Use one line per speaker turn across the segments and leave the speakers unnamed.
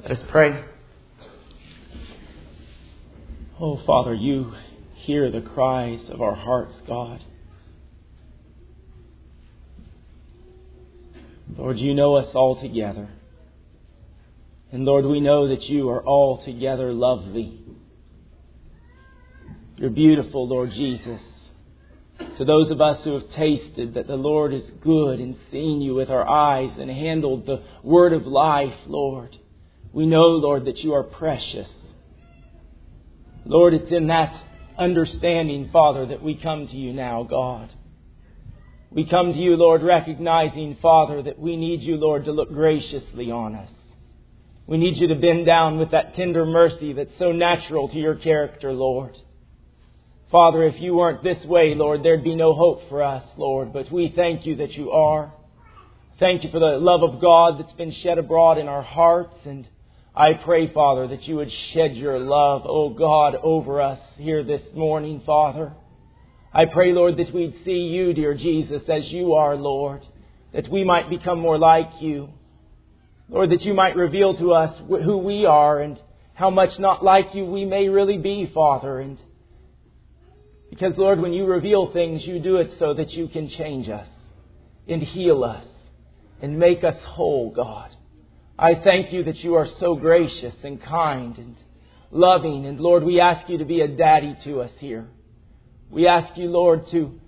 Let us pray. Oh, Father, you hear the cries of our hearts, God. Lord, you know us all together. And Lord, we know that you are altogether lovely. You're beautiful, Lord Jesus. To those of us who have tasted that the Lord is good and seen you with our eyes and handled the word of life, Lord, we know, Lord, that you are precious. Lord, it's in that understanding, Father, that we come to you now, God. We come to you, Lord, recognizing, Father, that we need you, Lord, to look graciously on us. We need you to bend down with that tender mercy that's so natural to your character, Lord. Father, if you weren't this way, Lord, there'd be no hope for us, Lord. But we thank you that you are. Thank you for the love of God that's been shed abroad in our hearts. And I pray, Father, that you would shed your love, oh God, over us here this morning, Father. I pray, Lord, that we'd see you, dear Jesus, as you are, Lord. That we might become more like you. Lord, that you might reveal to us who we are and how much not like you we may really be, Father. And because, Lord, when you reveal things, you do it so that you can change us and heal us and make us whole, God. I thank you that you are so gracious and kind and loving. And, Lord, we ask you to be a daddy to us here. We ask you, Lord, to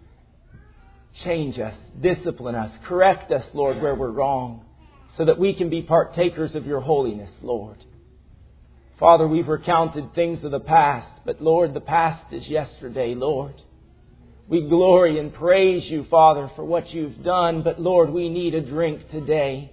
change us, discipline us, correct us, Lord, where we're wrong, so that we can be partakers of your holiness, Lord. Father, we've recounted things of the past, but Lord, the past is yesterday, Lord. We glory and praise you, Father, for what you've done, but Lord, we need a drink today.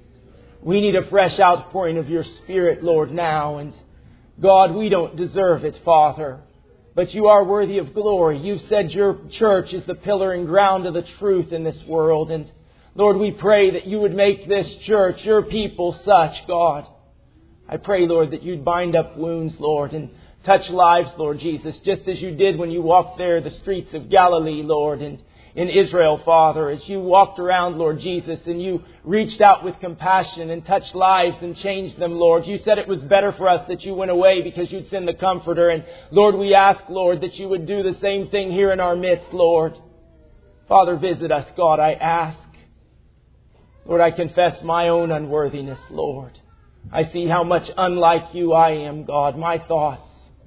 We need a fresh outpouring of your Spirit, Lord, now. And God, we don't deserve it, Father, but you are worthy of glory. You've said your church is the pillar and ground of the truth in this world. And Lord, we pray that you would make this church, your people, such, God. I pray, Lord, that you'd bind up wounds, Lord, and touch lives, Lord Jesus, just as you did when you walked there the streets of Galilee, Lord, and in Israel, Father, as you walked around, Lord Jesus, and you reached out with compassion and touched lives and changed them, Lord. You said it was better for us that you went away because you'd send the Comforter. And Lord, we ask, Lord, that you would do the same thing here in our midst, Lord. Father, visit us, God, I ask. Lord, I confess my own unworthiness, Lord. I see how much unlike you I am, God. My thoughts,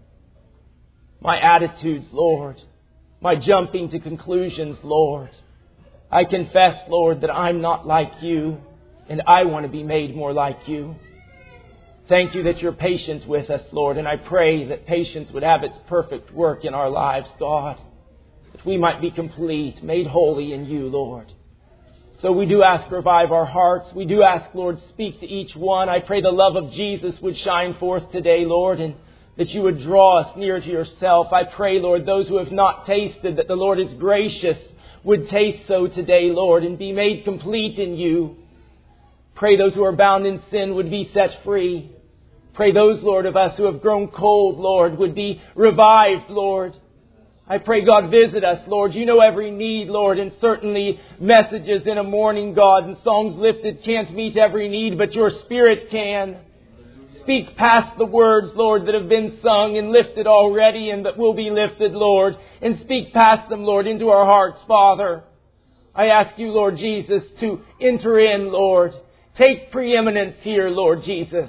my attitudes, Lord. My jumping to conclusions, Lord. I confess, Lord, that I'm not like you, and I want to be made more like you. Thank you that you're patient with us, Lord, and I pray that patience would have its perfect work in our lives, God. That we might be complete, made holy in you, Lord. So we do ask, revive our hearts. We do ask, Lord, speak to each one. I pray the love of Jesus would shine forth today, Lord, and that you would draw us near to yourself. I pray, Lord, those who have not tasted that the Lord is gracious would taste so today, Lord, and be made complete in you. Pray those who are bound in sin would be set free. Pray those, Lord, of us who have grown cold, Lord, would be revived, Lord. I pray, God, visit us, Lord. You know every need, Lord, and certainly messages in a morning, God, and songs lifted can't meet every need, but your Spirit can. Speak past the words, Lord, that have been sung and lifted already and that will be lifted, Lord, and speak past them, Lord, into our hearts, Father. I ask you, Lord Jesus, to enter in, Lord. Take preeminence here, Lord Jesus,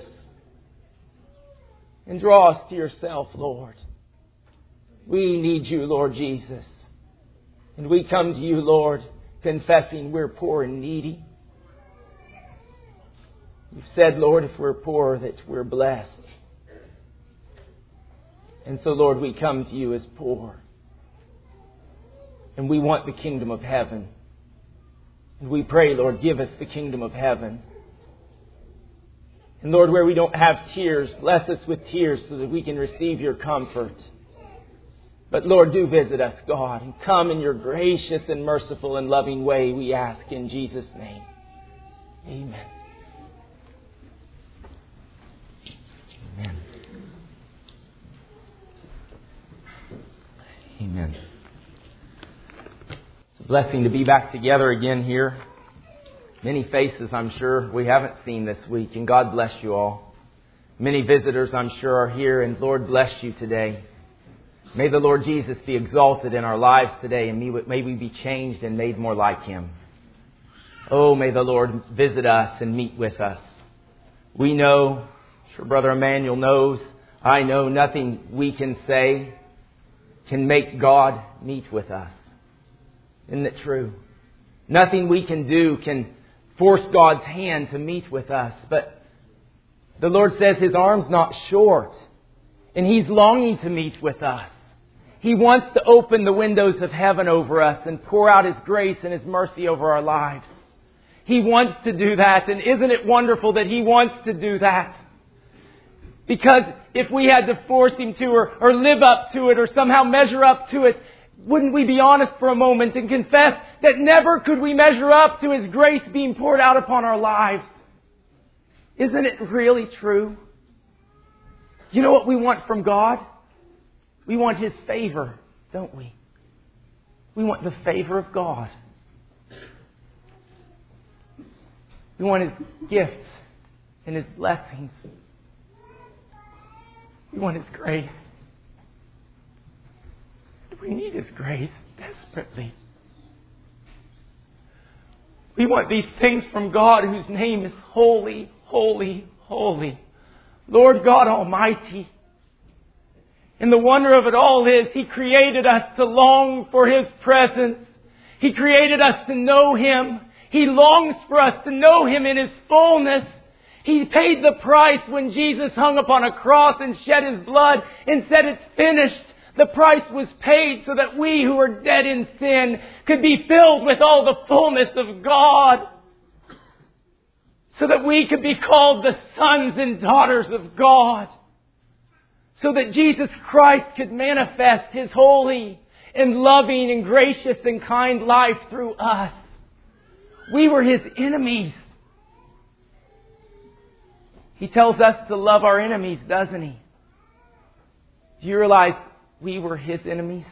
and draw us to yourself, Lord. We need you, Lord Jesus. And we come to you, Lord, confessing we're poor and needy. You've said, Lord, if we're poor, that we're blessed. And so, Lord, we come to you as poor. And we want the kingdom of heaven. And we pray, Lord, give us the kingdom of heaven. And Lord, where we don't have tears, bless us with tears so that we can receive your comfort. But Lord, do visit us, God, and come in your gracious and merciful and loving way, we ask in Jesus' name. Amen. Amen. Amen. It's a blessing to be back together again here. Many faces, I'm sure, we haven't seen this week, and God bless you all. Many visitors, I'm sure, are here, and Lord bless you today. May the Lord Jesus be exalted in our lives today, and may we be changed and made more like Him. Oh, may the Lord visit us and meet with us. We know, sure Brother Emmanuel knows, I know nothing we can say can make God meet with us. Isn't it true? Nothing we can do can force God's hand to meet with us. But the Lord says His arm's not short, and He's longing to meet with us. He wants to open the windows of heaven over us and pour out His grace and His mercy over our lives. He wants to do that, and isn't it wonderful that He wants to do that? Because if we had to force Him to or live up to it or somehow measure up to it, wouldn't we be honest for a moment and confess that never could we measure up to His grace being poured out upon our lives? Isn't it really true? You know what we want from God? We want His favor, don't we? We want the favor of God. We want His gifts and His blessings. We want His grace. We need His grace desperately. We want these things from God, whose name is holy, holy, holy. Lord God Almighty. And the wonder of it all is He created us to long for His presence. He created us to know Him. He longs for us to know Him in His fullness. He paid the price when Jesus hung upon a cross and shed His blood and said, "It's finished." The price was paid so that we who are dead in sin could be filled with all the fullness of God. So that we could be called the sons and daughters of God. So that Jesus Christ could manifest His holy and loving and gracious and kind life through us. We were His enemies. He tells us to love our enemies, doesn't He? Do you realize we were His enemies?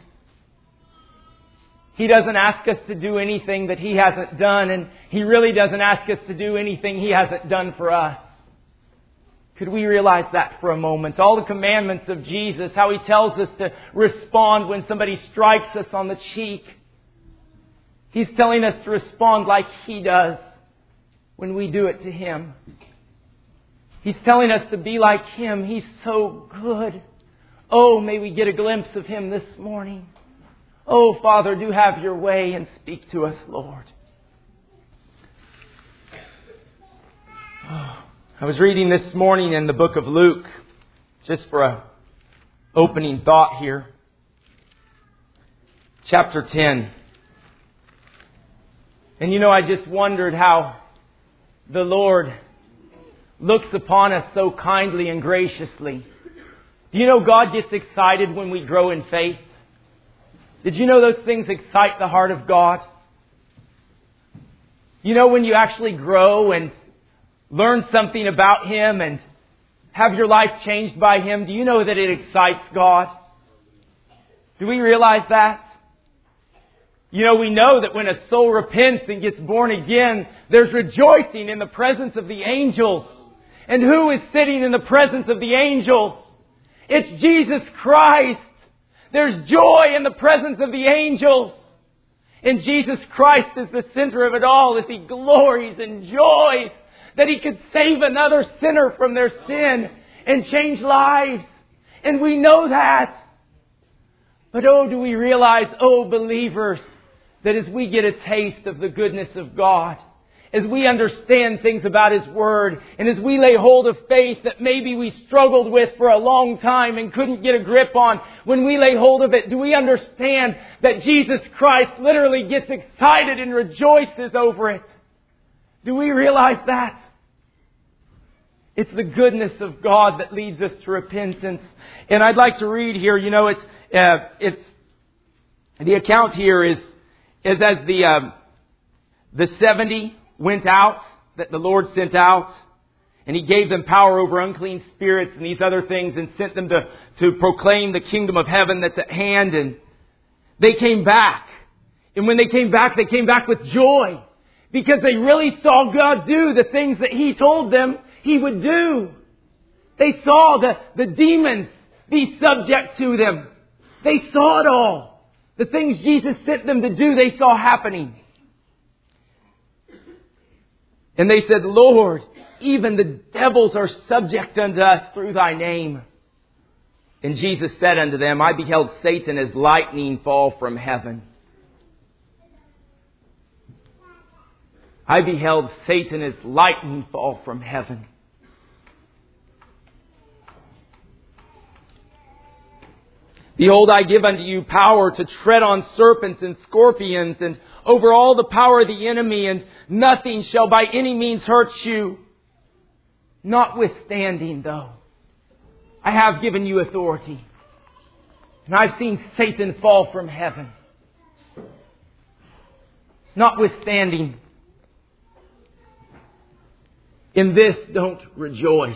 He doesn't ask us to do anything that He hasn't done, and He really doesn't ask us to do anything He hasn't done for us. Could we realize that for a moment? All the commandments of Jesus, how He tells us to respond when somebody strikes us on the cheek. He's telling us to respond like He does when we do it to Him. He's telling us to be like Him. He's so good. Oh, may we get a glimpse of Him this morning. Oh, Father, do have Your way and speak to us, Lord. I was reading this morning in the book of Luke, just for an opening thought here. Chapter 10. And I just wondered how the Lord looks upon us so kindly and graciously. Do you know God gets excited when we grow in faith? Did you know those things excite the heart of God? When you actually grow and learn something about Him and have your life changed by Him, do you know that it excites God? Do we realize that? We know that when a soul repents and gets born again, there's rejoicing in the presence of the angels. And who is sitting in the presence of the angels? It's Jesus Christ. There's joy in the presence of the angels. And Jesus Christ is the center of it all as He glories and joys that He could save another sinner from their sin and change lives. And we know that. But do we realize, believers, that as we get a taste of the goodness of God, as we understand things about His Word, and as we lay hold of faith that maybe we struggled with for a long time and couldn't get a grip on, when we lay hold of it, do we understand that Jesus Christ literally gets excited and rejoices over it? Do we realize that? It's the goodness of God that leads us to repentance. And I'd like to read here, it's the account here is as the 70 went out, that the Lord sent out, and He gave them power over unclean spirits and these other things, and sent them to proclaim the kingdom of heaven that's at hand. And they came back. And when they came back with joy, because they really saw God do the things that He told them He would do. They saw the demons be subject to them. They saw it all. The things Jesus sent them to do, they saw happening. And they said, Lord, even the devils are subject unto us through thy name. And Jesus said unto them, I beheld Satan as lightning fall from heaven. I beheld Satan as lightning fall from heaven. Behold, I give unto you power to tread on serpents and scorpions and over all the power of the enemy, and nothing shall by any means hurt you. Notwithstanding, though, I have given you authority. And I've seen Satan fall from heaven. Notwithstanding, in this don't rejoice.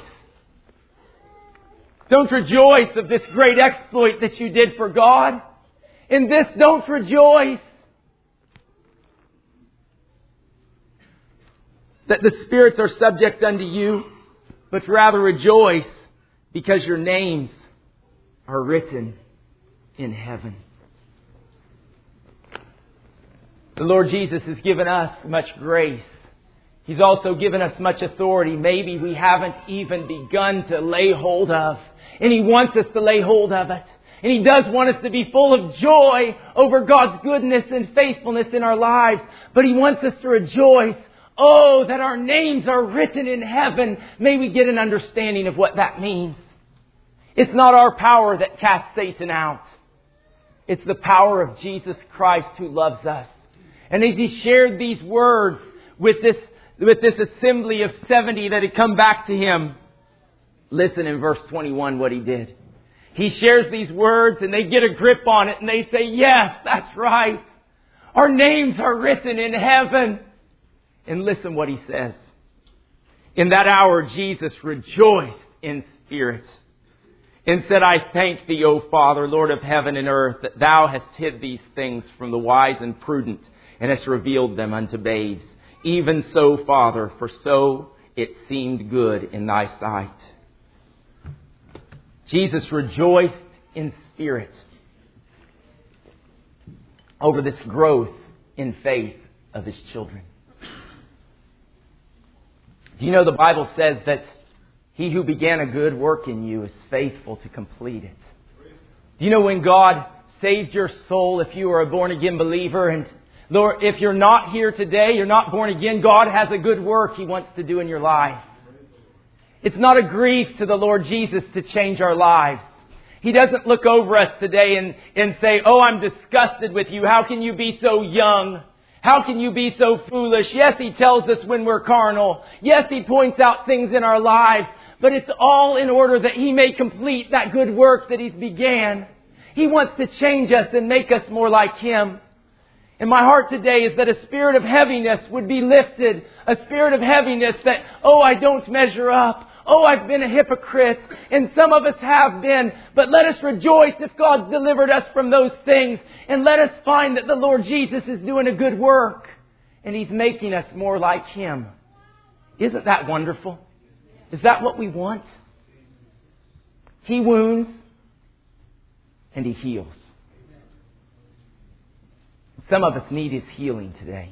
Don't rejoice of this great exploit that you did for God. In this don't rejoice. That the spirits are subject unto you, but rather rejoice because your names are written in heaven. The Lord Jesus has given us much grace. He's also given us much authority. Maybe we haven't even begun to lay hold of. And He wants us to lay hold of it. And He does want us to be full of joy over God's goodness and faithfulness in our lives. But He wants us to rejoice. Oh, that our names are written in heaven. May we get an understanding of what that means. It's not our power that casts Satan out. It's the power of Jesus Christ who loves us. And as He shared these words with this assembly of 70 that had come back to Him, listen in verse 21 what He did. He shares these words and they get a grip on it and they say, yes, that's right. Our names are written in heaven. And listen what He says. In that hour, Jesus rejoiced in spirit and said, I thank Thee, O Father, Lord of heaven and earth, that Thou hast hid these things from the wise and prudent and hast revealed them unto babes. Even so, Father, for so it seemed good in Thy sight. Jesus rejoiced in spirit over this growth in faith of His children. Do you know the Bible says that He who began a good work in you is faithful to complete it? Do you know when God saved your soul, if you are a born-again believer, and Lord, if you're not here today, you're not born again, God has a good work He wants to do in your life. It's not a grief to the Lord Jesus to change our lives. He doesn't look over us today and say, oh, I'm disgusted with you. How can you be so young? How can you be so foolish? Yes, He tells us when we're carnal. Yes, He points out things in our lives. But it's all in order that He may complete that good work that He's began. He wants to change us and make us more like Him. And my heart today is that a spirit of heaviness would be lifted. A spirit of heaviness that, oh, I don't measure up. Oh, I've been a hypocrite. And some of us have been. But let us rejoice if God's delivered us from those things. And let us find that the Lord Jesus is doing a good work. And He's making us more like Him. Isn't that wonderful? Is that what we want? He wounds and He heals. Some of us need His healing today.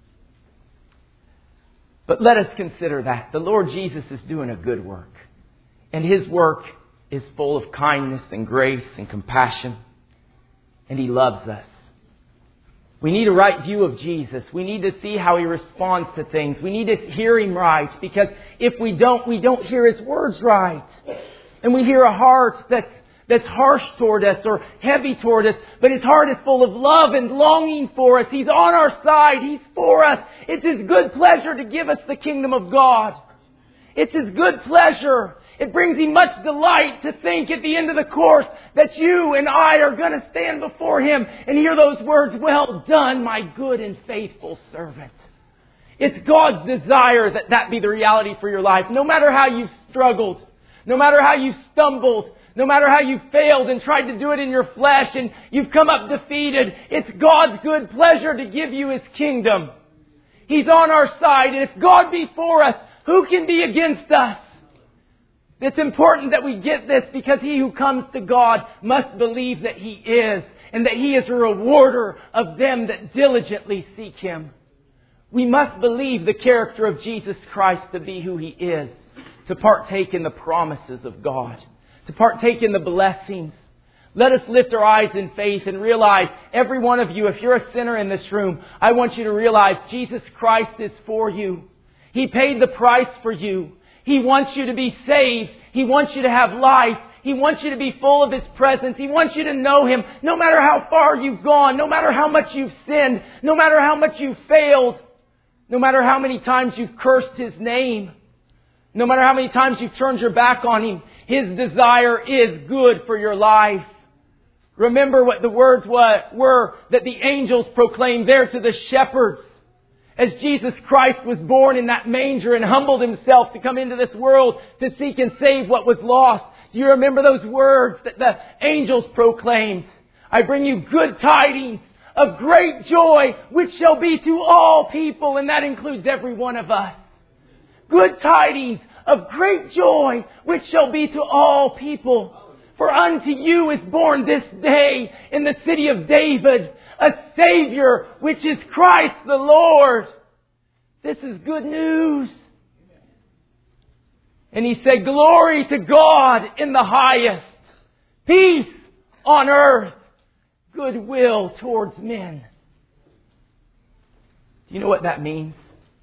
But let us consider that. The Lord Jesus is doing a good work. And His work is full of kindness and grace and compassion. And He loves us. We need a right view of Jesus. We need to see how He responds to things. We need to hear Him right. Because if we don't hear His words right. And we hear a heart that's harsh toward us or heavy toward us, but His heart is full of love and longing for us. He's on our side. He's for us. It's His good pleasure to give us the kingdom of God. It's His good pleasure. It brings Him much delight to think at the end of the course that you and I are going to stand before Him and hear those words, well done, my good and faithful servant. It's God's desire that that be the reality for your life. No matter how you've struggled, no matter how you've stumbled, no matter how you failed and tried to do it in your flesh and you've come up defeated, it's God's good pleasure to give you His kingdom. He's on our side, and if God be for us, who can be against us? It's important that we get this because he who comes to God must believe that He is, and that He is a rewarder of them that diligently seek Him. We must believe the character of Jesus Christ to be who He is, to partake in the promises of God, to partake in the blessings. Let us lift our eyes in faith and realize, every one of you, if you're a sinner in this room, I want you to realize Jesus Christ is for you. He paid the price for you. He wants you to be saved. He wants you to have life. He wants you to be full of His presence. He wants you to know Him no matter how far you've gone, no matter how much you've sinned, no matter how much you've failed, no matter how many times you've cursed His name, no matter how many times you've turned your back on Him. His desire is good for your life. Remember what the words were that the angels proclaimed there to the shepherds. As Jesus Christ was born in that manger and humbled Himself to come into this world to seek and save what was lost. Do you remember those words that the angels proclaimed? I bring you good tidings of great joy, which shall be to all people. And that includes every one of us. Good tidings of great joy, which shall be to all people. For unto you is born this day in the city of David a Savior, which is Christ the Lord. This is good news. And He said, glory to God in the highest, peace on earth, goodwill towards men. Do you know what that means?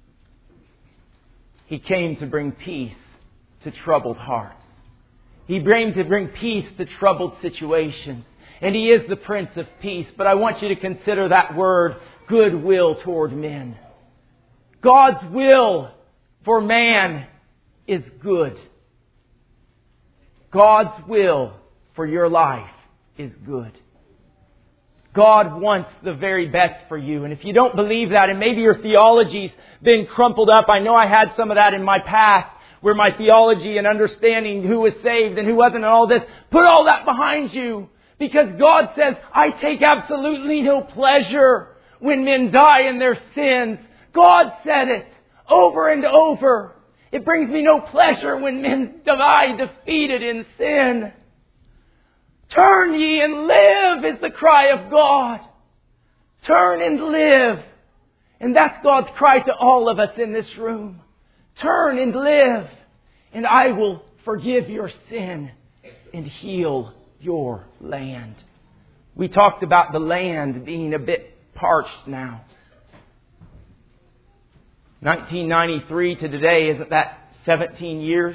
He came to bring peace to troubled hearts. He came to bring peace to troubled situations. And He is the Prince of Peace. But I want you to consider that word, goodwill toward men. God's will for man is good. God's will for your life is good. God wants the very best for you. And if you don't believe that, and maybe your theology's been crumpled up, I know I had some of that in my past, where my theology and understanding who was saved and who wasn't and all this, put all that behind you. Because God says, I take absolutely no pleasure when men die in their sins. God said it over and over. It brings me no pleasure when men die defeated in sin. Turn ye and live is the cry of God. Turn and live. And that's God's cry to all of us in this room. Turn and live, and I will forgive your sin and heal your land. We talked about the land being a bit parched now. 1993 to today, isn't that 17 years?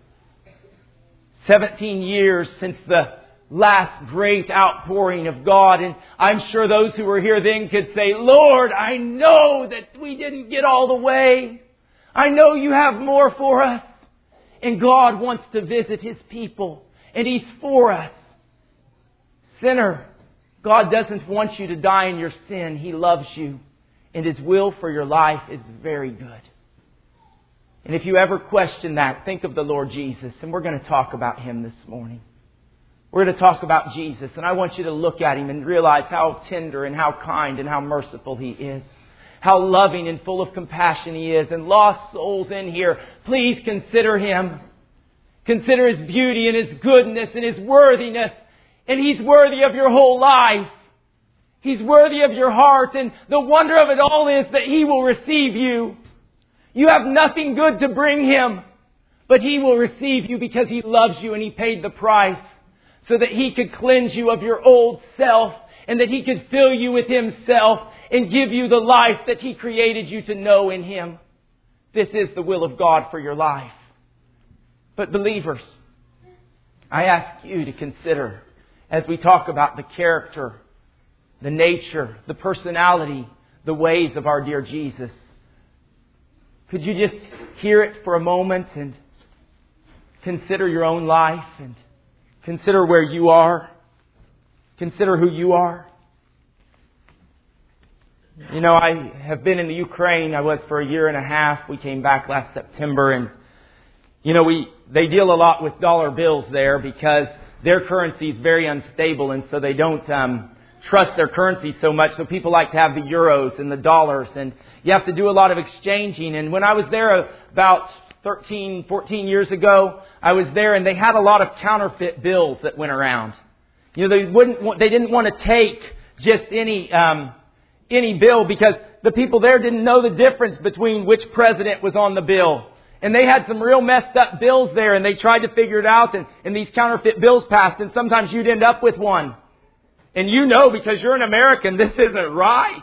17 years since the last great outpouring of God. And I'm sure those who were here then could say, Lord, I know that we didn't get all the way. I know you have more for us. And God wants to visit His people. And He's for us. Sinner, God doesn't want you to die in your sin. He loves you. And His will for your life is very good. And if you ever question that, think of the Lord Jesus. And we're going to talk about Him this morning. We're going to talk about Jesus. And I want you to look at Him and realize how tender and how kind and how merciful He is. How loving and full of compassion He is. And lost souls in here, please consider Him. Consider His beauty and His goodness and His worthiness. And He's worthy of your whole life. He's worthy of your heart. And the wonder of it all is that He will receive you. You have nothing good to bring Him. But He will receive you because He loves you and He paid the price. So that He could cleanse you of your old self. And that He could fill you with Himself. And give you the life that He created you to know in Him. This is the will of God for your life. But believers, I ask you to consider, as we talk about the character, the nature, the personality, the ways of our dear Jesus. Could you just hear it for a moment and consider your own life and consider where you are? Consider who you are. You know, I have been in the Ukraine. I was for a year and a half. We came back last September and, you know, they deal a lot with dollar bills there because their currency is very unstable and so they don't trust their currency so much. So people like to have the euros and the dollars and you have to do a lot of exchanging. And when I was there about 13, 14 years ago. I was there and they had a lot of counterfeit bills that went around. You know, they didn't want to take just any bill because the people there didn't know the difference between which president was on the bill. And they had some real messed up bills there and they tried to figure it out and these counterfeit bills passed and sometimes you'd end up with one. And you know because you're an American, this isn't right.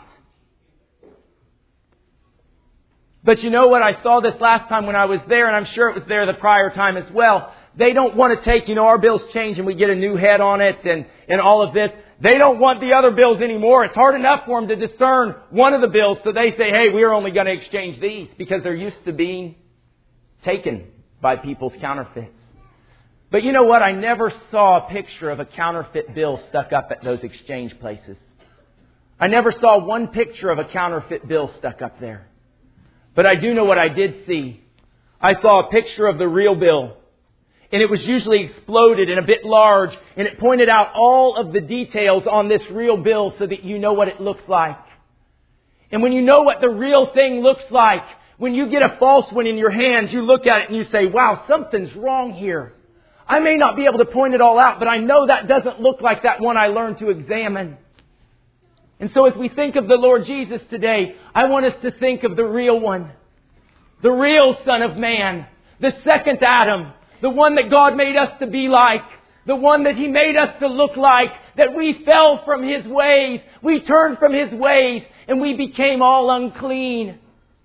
But you know what? I saw this last time when I was there, and I'm sure it was there the prior time as well. They don't want to take, our bills change and we get a new head on it and all of this. They don't want the other bills anymore. It's hard enough for them to discern one of the bills. So they say, hey, we're only going to exchange these because they're used to being taken by people's counterfeits. But you know what? I never saw a picture of a counterfeit bill stuck up at those exchange places. I never saw one picture of a counterfeit bill stuck up there. But I do know what I did see. I saw a picture of the real bill. And it was usually exploded and a bit large. And it pointed out all of the details on this real bill so that you know what it looks like. And when you know what the real thing looks like, when you get a false one in your hands, you look at it and you say, wow, something's wrong here. I may not be able to point it all out, but I know that doesn't look like that one I learned to examine. And so as we think of the Lord Jesus today, I want us to think of the real one. The real Son of Man. The second Adam. The one that God made us to be like. The one that He made us to look like. That we fell from His ways. We turned from His ways. And we became all unclean.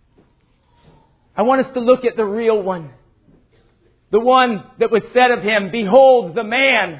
I want us to look at the real one. The one that was said of Him, behold the man.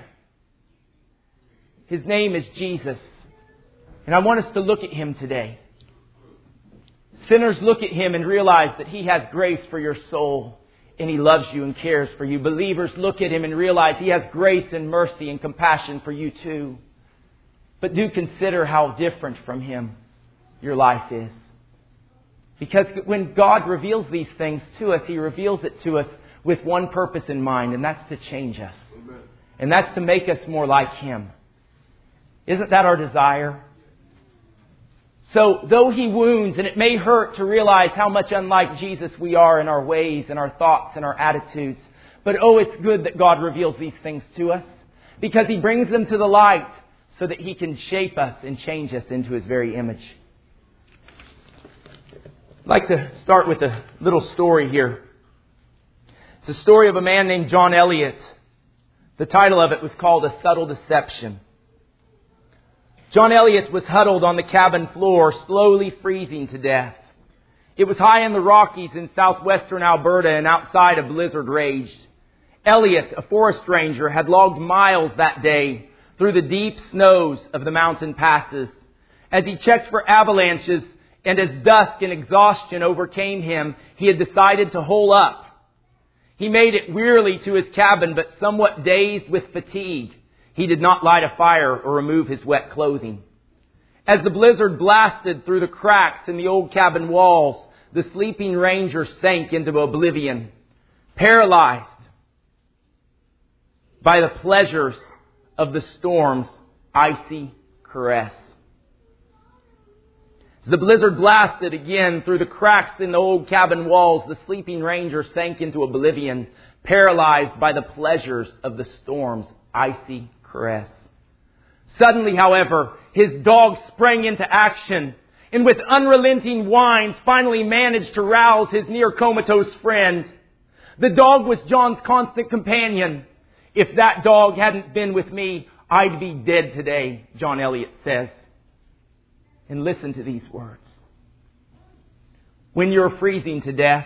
His name is Jesus. And I want us to look at Him today. Sinners look at Him and realize that He has grace for your soul. And He loves you and cares for you. Believers look at Him and realize He has grace and mercy and compassion for you too. But do consider how different from Him your life is. Because when God reveals these things to us, He reveals it to us with one purpose in mind. And that's to change us. Amen. And that's to make us more like Him. Isn't that our desire? So, though He wounds, and it may hurt to realize how much unlike Jesus we are in our ways and our thoughts and our attitudes. But it's good that God reveals these things to us. Because He brings them to the light so that He can shape us and change us into His very image. I'd like to start with a little story here. It's a story of a man named John Eliot. The title of it was called A Subtle Deception. John Eliot was huddled on the cabin floor, slowly freezing to death. It was high in the Rockies in southwestern Alberta and outside a blizzard raged. Eliot, a forest ranger, had logged miles that day through the deep snows of the mountain passes. As he checked for avalanches and as dusk and exhaustion overcame him, he had decided to hole up. He made it wearily to his cabin, but somewhat dazed with fatigue. He did not light a fire or remove his wet clothing. As the blizzard blasted through the cracks in the old cabin walls, the sleeping ranger sank into oblivion, paralyzed by the pleasures of the storm's icy caress. As the blizzard blasted again through the cracks in the old cabin walls, the sleeping ranger sank into oblivion, paralyzed by the pleasures of the storm's icy caress. Suddenly, however, his dog sprang into action and with unrelenting whines finally managed to rouse his near comatose friend. The dog was John's constant companion. If that dog hadn't been with me, I'd be dead today, John Eliot says. And listen to these words. When you're freezing to death,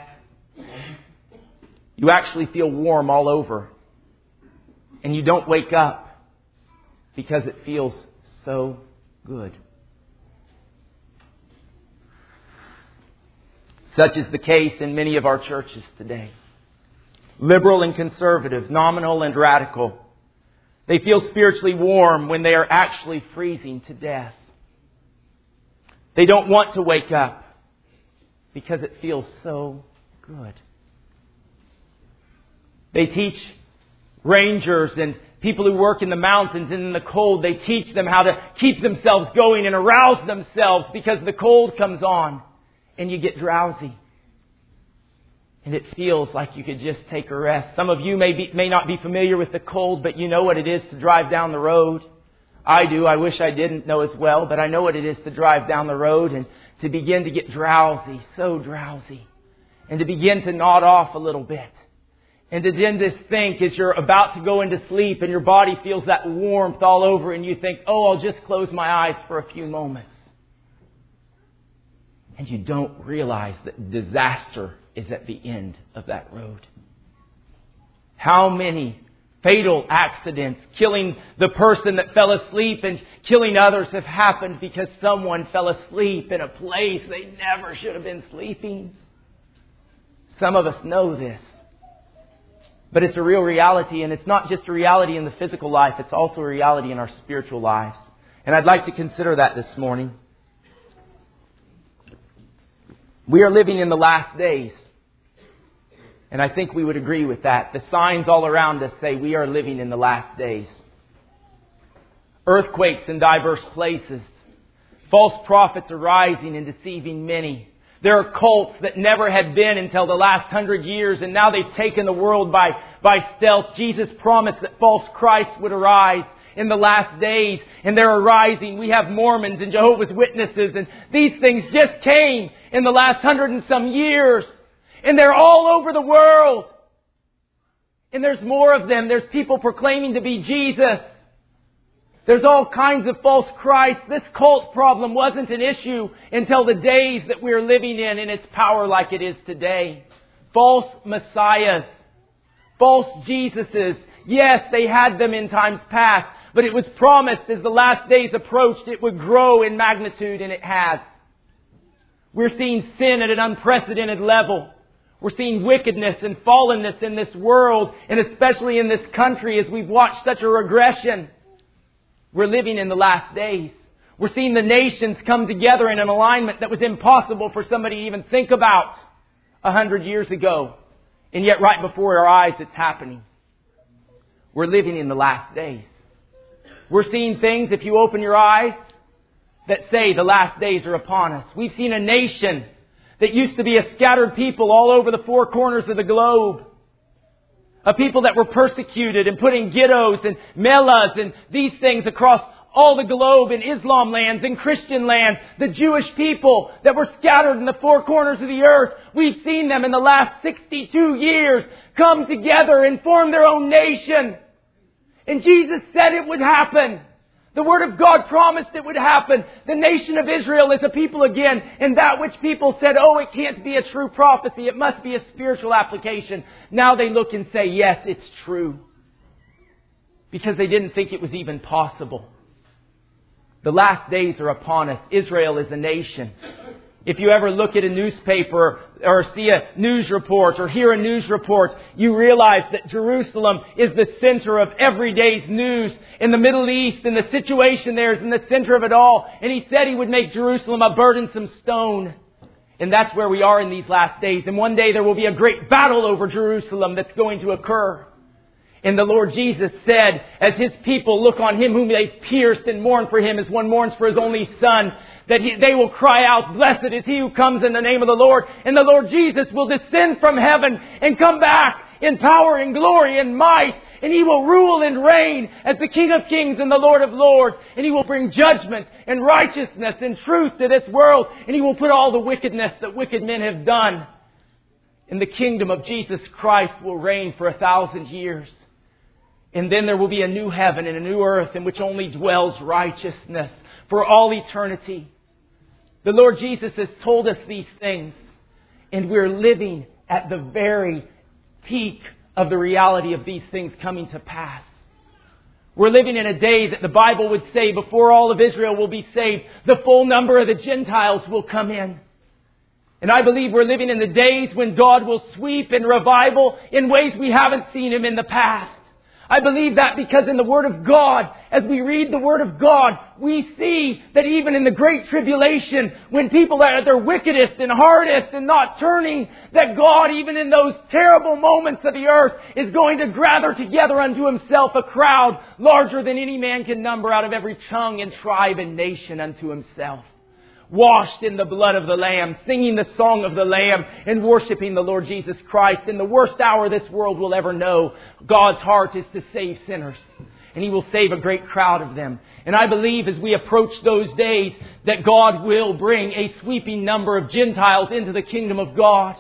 you actually feel warm all over. And you don't wake up because it feels so good. Such is the case in many of our churches today. Liberal and conservative, nominal and radical. They feel spiritually warm when they are actually freezing to death. They don't want to wake up because it feels so good. They teach rangers and people who work in the mountains and in the cold, they teach them how to keep themselves going and arouse themselves because the cold comes on and you get drowsy. And it feels like you could just take a rest. Some of you may not be familiar with the cold, but you know what it is to drive down the road. I do. I wish I didn't know as well, but I know what it is to drive down the road and to begin to get drowsy, so drowsy. And to begin to nod off a little bit. And to then just think as you're about to go into sleep and your body feels that warmth all over and you think, oh, I'll just close my eyes for a few moments. And you don't realize that disaster is at the end of that road. How many fatal accidents, killing the person that fell asleep and killing others, have happened because someone fell asleep in a place they never should have been sleeping? Some of us know this. But it's a real reality, and it's not just a reality in the physical life, it's also a reality in our spiritual lives. And I'd like to consider that this morning. We are living in the last days. And I think we would agree with that. The signs all around us say we are living in the last days. Earthquakes in diverse places. False prophets are rising and deceiving many. There are cults that never had been until the last 100 years, and now they've taken the world by stealth. Jesus promised that false Christs would arise in the last days, and they're arising. We have Mormons and Jehovah's Witnesses, and these things just came in the last 100 and some years. And they're all over the world. And there's more of them. There's people proclaiming to be Jesus. There's all kinds of false Christs. This cult problem wasn't an issue until the days that we're living in its power like it is today. False messiahs. False Jesuses. Yes, they had them in times past. But it was promised as the last days approached it would grow in magnitude, and it has. We're seeing sin at an unprecedented level. We're seeing wickedness and fallenness in this world, and especially in this country as we've watched such a regression. We're living in the last days. We're seeing the nations come together in an alignment that was impossible for somebody to even think about 100 years ago. And yet right before our eyes it's happening. We're living in the last days. We're seeing things, if you open your eyes, that say the last days are upon us. We've seen a nation that used to be a scattered people all over the four corners of the globe. A people that were persecuted and put in ghettos and melas and these things across all the globe, in Islam lands, in Christian lands. The Jewish people that were scattered in the four corners of the earth. We've seen them in the last 62 years come together and form their own nation. And Jesus said it would happen. The Word of God promised it would happen. The nation of Israel is a people again. And that which people said, oh, it can't be a true prophecy. It must be a spiritual application. Now they look and say, yes, it's true. Because they didn't think it was even possible. The last days are upon us. Israel is a nation. If you ever look at a newspaper or see a news report or hear a news report, you realize that Jerusalem is the center of every day's news in the Middle East, and the situation there is in the center of it all. And He said He would make Jerusalem a burdensome stone. And that's where we are in these last days. And one day there will be a great battle over Jerusalem that's going to occur. And the Lord Jesus said, as His people look on Him whom they pierced and mourn for Him as one mourns for his only Son, that they will cry out, blessed is He who comes in the name of the Lord. And the Lord Jesus will descend from heaven and come back in power and glory and might. And He will rule and reign as the King of Kings and the Lord of Lords. And He will bring judgment and righteousness and truth to this world. And He will put all the wickedness that wicked men have done. And the kingdom of Jesus Christ will reign for 1,000 years. And then there will be a new heaven and a new earth in which only dwells righteousness for all eternity. The Lord Jesus has told us these things. And we're living at the very peak of the reality of these things coming to pass. We're living in a day that the Bible would say before all of Israel will be saved, the full number of the Gentiles will come in. And I believe we're living in the days when God will sweep in revival in ways we haven't seen Him in the past. I believe that because in the Word of God, as we read the Word of God, we see that even in the Great Tribulation, when people are at their wickedest and hardest and not turning, that God, even in those terrible moments of the earth, is going to gather together unto Himself a crowd larger than any man can number out of every tongue and tribe and nation unto Himself. washed in the blood of the Lamb, singing the song of the Lamb, and worshiping the Lord Jesus Christ. In the worst hour this world will ever know, God's heart is to save sinners. And He will save a great crowd of them. And I believe as we approach those days that God will bring a sweeping number of Gentiles into the kingdom of God.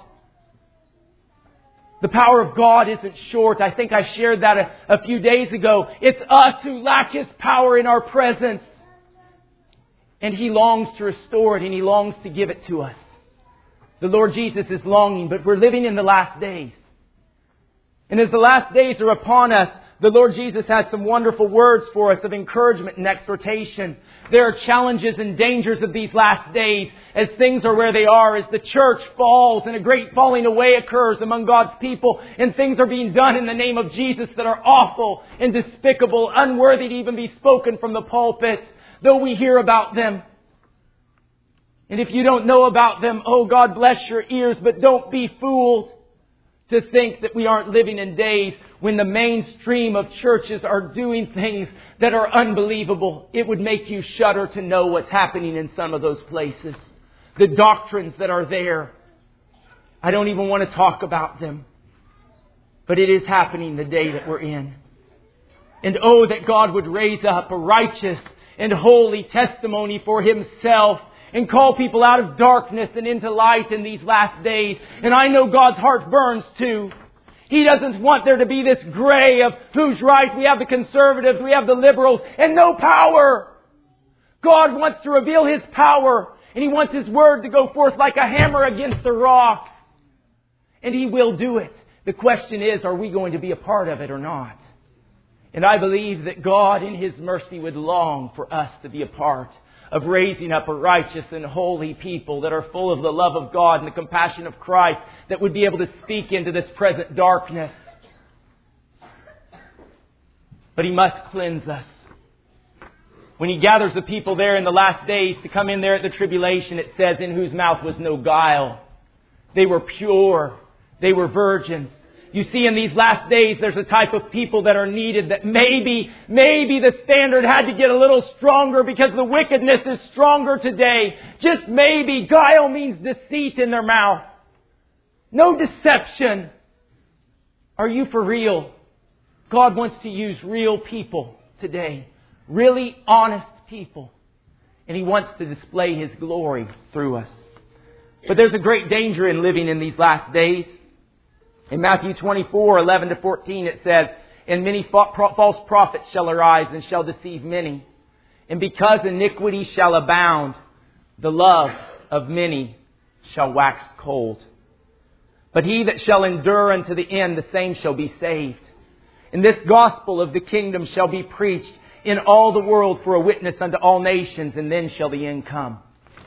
The power of God isn't short. I think I shared that a few days ago. It's us who lack His power in our presence. And He longs to restore it, and He longs to give it to us. The Lord Jesus is longing, but we're living in the last days. And as the last days are upon us, the Lord Jesus has some wonderful words for us of encouragement and exhortation. There are challenges and dangers of these last days as things are where they are, as the church falls and a great falling away occurs among God's people, and things are being done in the name of Jesus that are awful and despicable, unworthy to even be spoken from the pulpit, though we hear about them. And if you don't know about them, oh, God bless your ears, but don't be fooled to think that we aren't living in days when the mainstream of churches are doing things that are unbelievable. It would make you shudder to know what's happening in some of those places. The doctrines that are there. I don't even want to talk about them. But it is happening the day that we're in. And oh, that God would raise up a righteous and holy testimony for Himself and call people out of darkness and into light in these last days. And I know God's heart burns too. He doesn't want there to be this gray of who's right. We have the conservatives, we have the liberals, and no power. God wants to reveal His power, and He wants His word to go forth like a hammer against the rocks. And He will do it. The question is, are we going to be a part of it or not? And I believe that God in His mercy would long for us to be a part of raising up a righteous and holy people that are full of the love of God and the compassion of Christ, that would be able to speak into this present darkness. But He must cleanse us. When He gathers the people there in the last days to come in there at the tribulation, it says, in whose mouth was no guile. They were pure. They were virgins. You see, in these last days, there's a type of people that are needed that maybe the standard had to get a little stronger because the wickedness is stronger today. Just maybe. Guile means deceit in their mouth. No deception. Are you for real? God wants to use real people today. Really honest people. And He wants to display His glory through us. But there's a great danger in living in these last days. In Matthew 24:11-14 it says, and many false prophets shall arise and shall deceive many. And because iniquity shall abound, the love of many shall wax cold. But he that shall endure unto the end, the same shall be saved. And this gospel of the kingdom shall be preached in all the world for a witness unto all nations, and then shall the end come.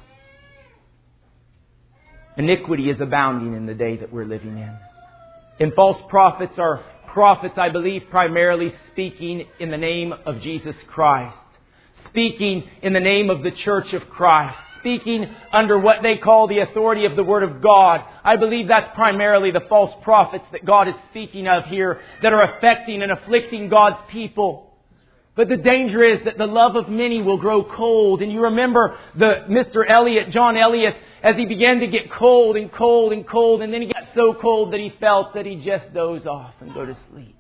Iniquity is abounding in the day that we're living in. And false prophets are prophets, I believe, primarily speaking in the name of Jesus Christ. Speaking in the name of the Church of Christ. Speaking under what they call the authority of the Word of God. I believe that's primarily the false prophets that God is speaking of here, that are affecting and afflicting God's people. But the danger is that the love of many will grow cold. And you remember John Eliot, as he began to get cold and cold and cold, and then he got so cold that he felt that he just doze off and go to sleep.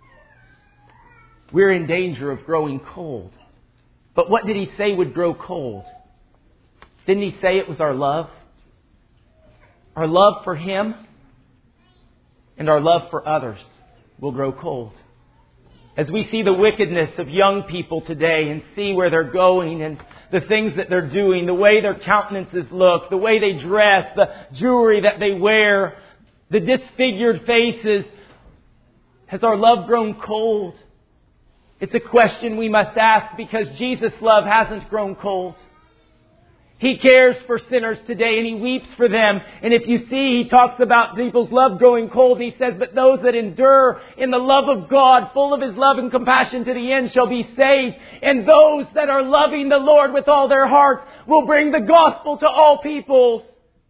We're in danger of growing cold. But what did He say would grow cold? Didn't He say it was our love? Our love for Him and our love for others will grow cold. As we see the wickedness of young people today and see where they're going and the things that they're doing, the way their countenances look, the way they dress, the jewelry that they wear, the disfigured faces, has our love grown cold? It's a question we must ask, because Jesus' love hasn't grown cold. He cares for sinners today and He weeps for them. And if you see, He talks about people's love growing cold. He says, but those that endure in the love of God, full of His love and compassion to the end, shall be saved. And those that are loving the Lord with all their hearts will bring the gospel to all peoples.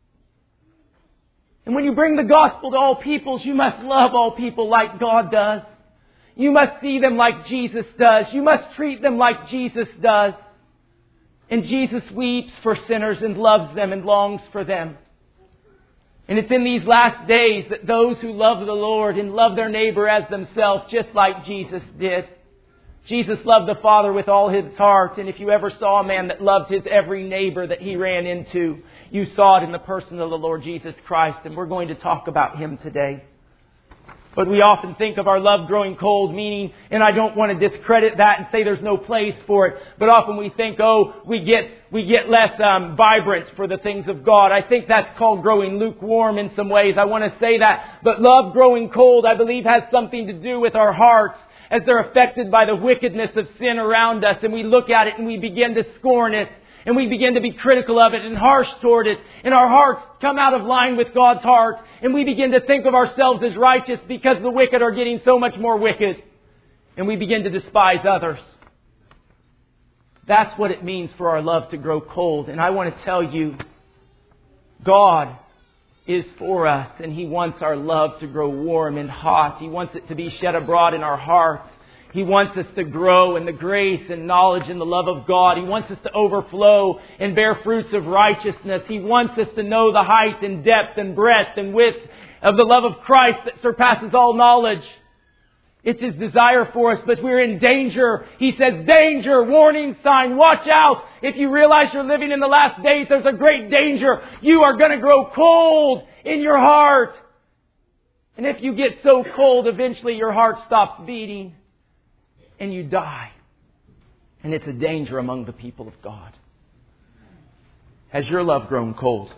And when you bring the gospel to all peoples, you must love all people like God does. You must see them like Jesus does. You must treat them like Jesus does. And Jesus weeps for sinners and loves them and longs for them. And it's in these last days that those who love the Lord and love their neighbor as themselves, just like Jesus did. Jesus loved the Father with all His heart. And if you ever saw a man that loved his every neighbor that he ran into, you saw it in the person of the Lord Jesus Christ. And we're going to talk about Him today. But we often think of our love growing cold, meaning, and I don't want to discredit that and say there's no place for it, but often we think, we get less vibrance for the things of God. I think that's called growing lukewarm in some ways. I want to say that. But love growing cold, I believe, has something to do with our hearts as they're affected by the wickedness of sin around us. And we look at it and we begin to scorn it. And we begin to be critical of it and harsh toward it. And our hearts come out of line with God's heart. And we begin to think of ourselves as righteous because the wicked are getting so much more wicked. And we begin to despise others. That's what it means for our love to grow cold. And I want to tell you, God is for us. And He wants our love to grow warm and hot. He wants it to be shed abroad in our hearts. He wants us to grow in the grace and knowledge and the love of God. He wants us to overflow and bear fruits of righteousness. He wants us to know the height and depth and breadth and width of the love of Christ that surpasses all knowledge. It's His desire for us, but we're in danger. He says, danger, warning sign, watch out. If you realize you're living in the last days, there's a great danger. You are going to grow cold in your heart. And if you get so cold, eventually your heart stops beating. And you die. And it's a danger among the people of God. Has your love grown cold?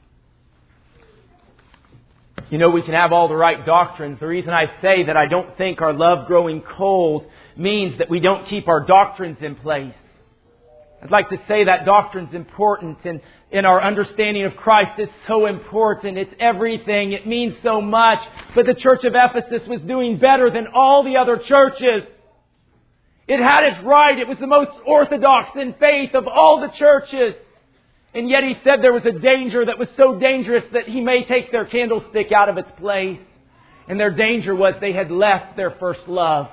You know, we can have all the right doctrines. The reason I say that I don't think our love growing cold means that we don't keep our doctrines in place. I'd like to say that doctrine's important, and in our understanding of Christ, it's so important. It's everything. It means so much. But the church of Ephesus was doing better than all the other churches. It had its right. It was the most orthodox in faith of all the churches. And yet He said there was a danger that was so dangerous that He may take their candlestick out of its place. And their danger was they had left their first love.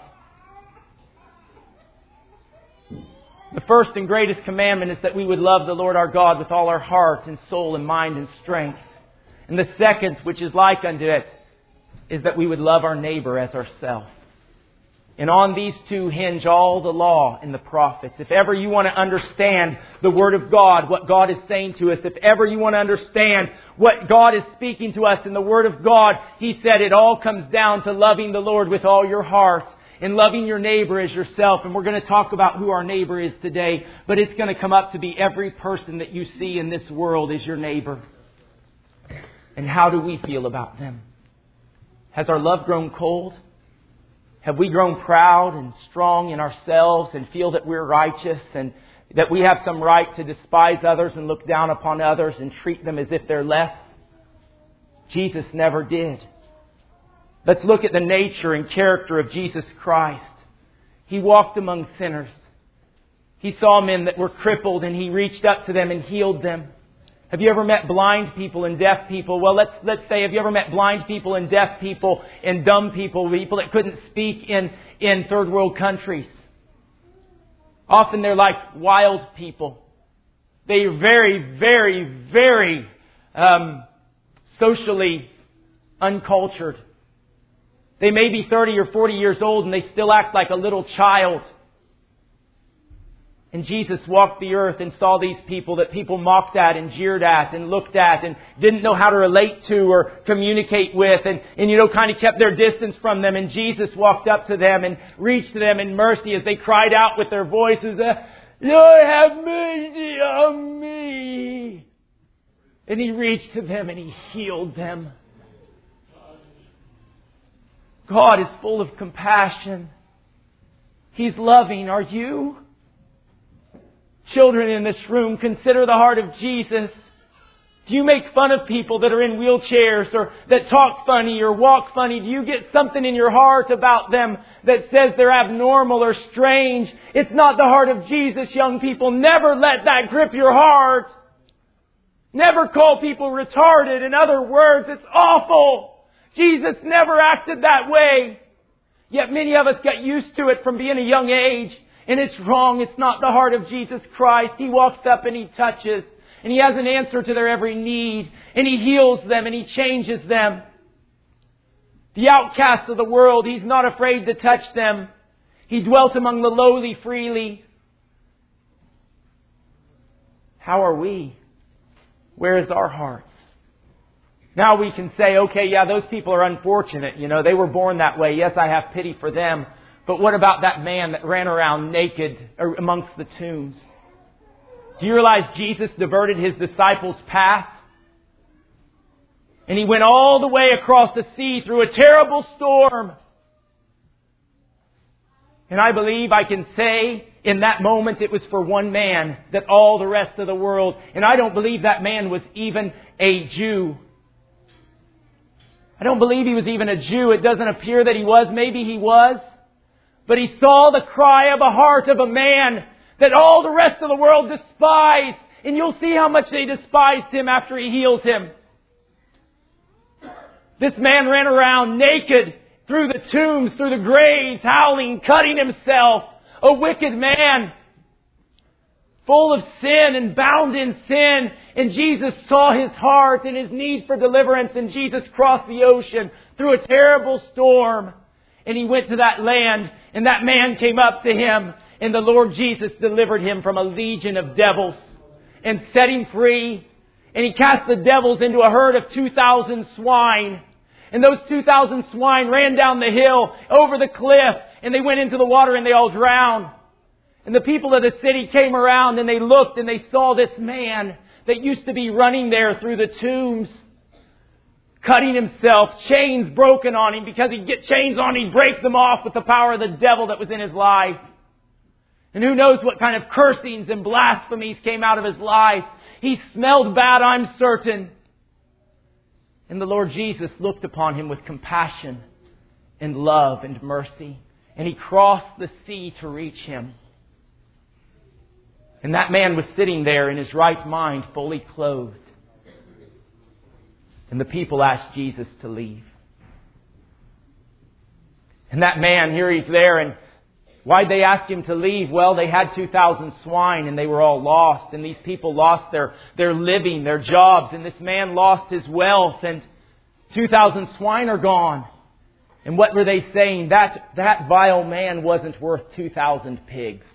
The first and greatest commandment is that we would love the Lord our God with all our heart and soul and mind and strength. And the second, which is like unto it, is that we would love our neighbor as ourselves. And on these two hinge all the law and the prophets. If ever you want to understand the Word of God, what God is saying to us, if ever you want to understand what God is speaking to us in the Word of God, He said it all comes down to loving the Lord with all your heart and loving your neighbor as yourself. And we're going to talk about who our neighbor is today. But it's going to come up to be every person that you see in this world is your neighbor. And how do we feel about them? Has our love grown cold? Have we grown proud and strong in ourselves and feel that we're righteous and that we have some right to despise others and look down upon others and treat them as if they're less? Jesus never did. Let's look at the nature and character of Jesus Christ. He walked among sinners. He saw men that were crippled and He reached up to them and healed them. Have you ever met blind people and deaf people? Well, let's say, have you ever met blind people and deaf people and dumb people, people that couldn't speak in third world countries? Often they're like wild people. They're very, very, very socially uncultured. They may be 30 or 40 years old and they still act like a little child. And Jesus walked the earth and saw these people that people mocked at and jeered at and looked at and didn't know how to relate to or communicate with and kind of kept their distance from them. And Jesus walked up to them and reached to them in mercy as they cried out with their voices, Lord, have mercy on me. And He reached to them and He healed them. God is full of compassion. He's loving. Are you? Children in this room, consider the heart of Jesus. Do you make fun of people that are in wheelchairs or that talk funny or walk funny? Do you get something in your heart about them that says they're abnormal or strange? It's not the heart of Jesus, young people. Never let that grip your heart. Never call people retarded. In other words, it's awful. Jesus never acted that way. Yet many of us got used to it from being a young age. And it's wrong. It's not the heart of Jesus Christ. He walks up and He touches. And He has an answer to their every need. And He heals them and He changes them. The outcasts of the world, He's not afraid to touch them. He dwelt among the lowly freely. How are we? Where is our hearts? Now we can say, okay, yeah, those people are unfortunate. They were born that way. Yes, I have pity for them. But what about that man that ran around naked amongst the tombs? Do you realize Jesus diverted His disciples' path? And He went all the way across the sea through a terrible storm. And I believe I can say in that moment it was for one man that all the rest of the world, and I don't believe that man was even a Jew. I don't believe he was even a Jew. It doesn't appear that he was. Maybe he was. But he saw the cry of a heart of a man that all the rest of the world despised. And you'll see how much they despised him after He heals him. This man ran around naked through the tombs, through the graves, howling, cutting himself. A wicked man, full of sin and bound in sin. And Jesus saw his heart and his need for deliverance. And Jesus crossed the ocean through a terrible storm. And He went to that land. And that man came up to Him. And the Lord Jesus delivered him from a legion of devils and set him free. And He cast the devils into a herd of 2,000 swine. And those 2,000 swine ran down the hill, over the cliff, and they went into the water and they all drowned. And the people of the city came around and they looked and they saw this man that used to be running there through the tombs, cutting himself, chains broken on him. Because he'd get chains on, he'd break them off with the power of the devil that was in his life. And who knows what kind of cursings and blasphemies came out of his life. He smelled bad, I'm certain. And the Lord Jesus looked upon him with compassion and love and mercy. And He crossed the sea to reach him. And that man was sitting there in his right mind, fully clothed. And the people asked Jesus to leave. And that man, here he's there, and why'd they ask Him to leave? Well, they had 2,000 swine and they were all lost. And these people lost their living, their jobs. And this man lost his wealth. And 2,000 swine are gone. And what were they saying? That vile man wasn't worth 2,000 pigs.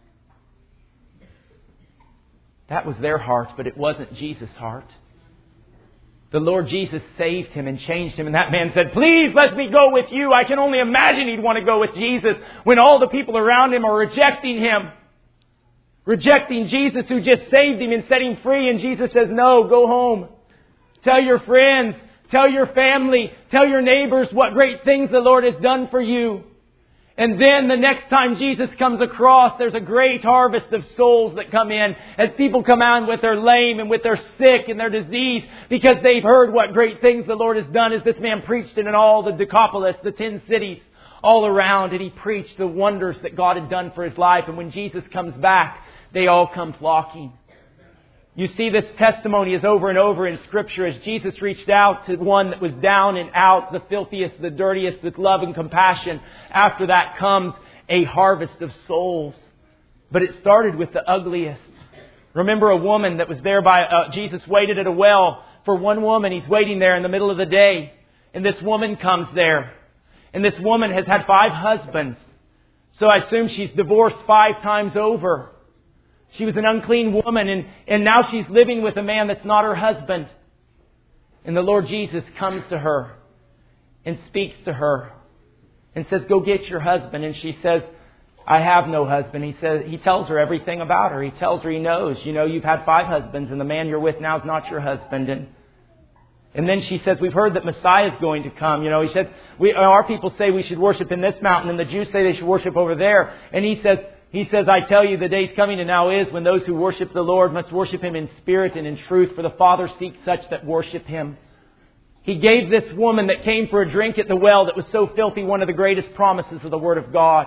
That was their heart, but it wasn't Jesus' heart. The Lord Jesus saved him and changed him. And that man said, please let me go with you. I can only imagine he'd want to go with Jesus when all the people around him are rejecting him. Rejecting Jesus who just saved him and set him free. And Jesus says, no, go home. Tell your friends. Tell your family. Tell your neighbors what great things the Lord has done for you. And then the next time Jesus comes across, there's a great harvest of souls that come in as people come out with their lame and with their sick and their disease because they've heard what great things the Lord has done as this man preached in all the Decapolis, the 10 cities all around. And he preached the wonders that God had done for his life. And when Jesus comes back, they all come flocking. You see, this testimony is over and over in Scripture as Jesus reached out to one that was down and out, the filthiest, the dirtiest, with love and compassion. After that comes a harvest of souls. But it started with the ugliest. Remember a woman that was there by, Jesus waited at a well for one woman. He's waiting there in the middle of the day. And this woman comes there. And this woman has had 5 husbands. So I assume she's divorced 5 times over. She was an unclean woman and now she's living with a man that's not her husband. And the Lord Jesus comes to her and speaks to her and says, go get your husband. And she says, I have no husband. He tells her everything about her. He tells her he knows, you've had 5 husbands and the man you're with now is not your husband. And then she says, we've heard that Messiah is going to come. He says, our people say we should worship in this mountain and the Jews say they should worship over there. And he says, I tell you, the day's coming and now is when those who worship the Lord must worship Him in spirit and in truth, for the Father seeks such that worship Him. He gave this woman that came for a drink at the well that was so filthy one of the greatest promises of the Word of God.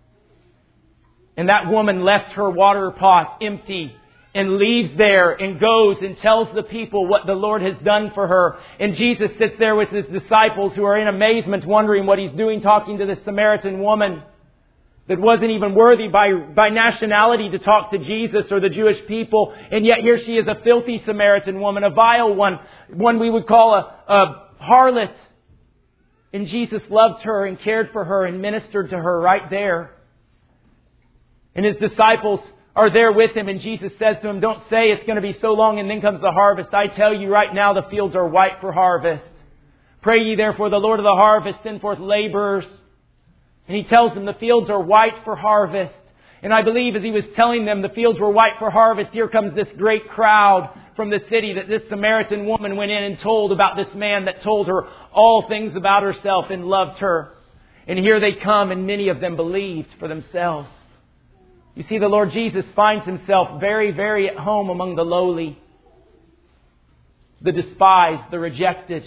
And that woman left her water pot empty and leaves there and goes and tells the people what the Lord has done for her. And Jesus sits there with His disciples who are in amazement, wondering what He's doing, talking to this Samaritan woman. that wasn't even worthy by nationality to talk to Jesus or the Jewish people. And yet here she is, a filthy Samaritan woman, a vile one we would call a harlot. And Jesus loved her and cared for her and ministered to her right there. And His disciples are there with Him, and Jesus says to him, don't say it's going to be so long and then comes the harvest. I tell you right now the fields are white for harvest. Pray ye therefore the Lord of the harvest send forth laborers. And He tells them the fields are white for harvest. And I believe as He was telling them the fields were white for harvest, here comes this great crowd from the city that this Samaritan woman went in and told about this man that told her all things about herself and loved her. And here they come, and many of them believed for themselves. You see, the Lord Jesus finds Himself very, very at home among the lowly, the despised, the rejected.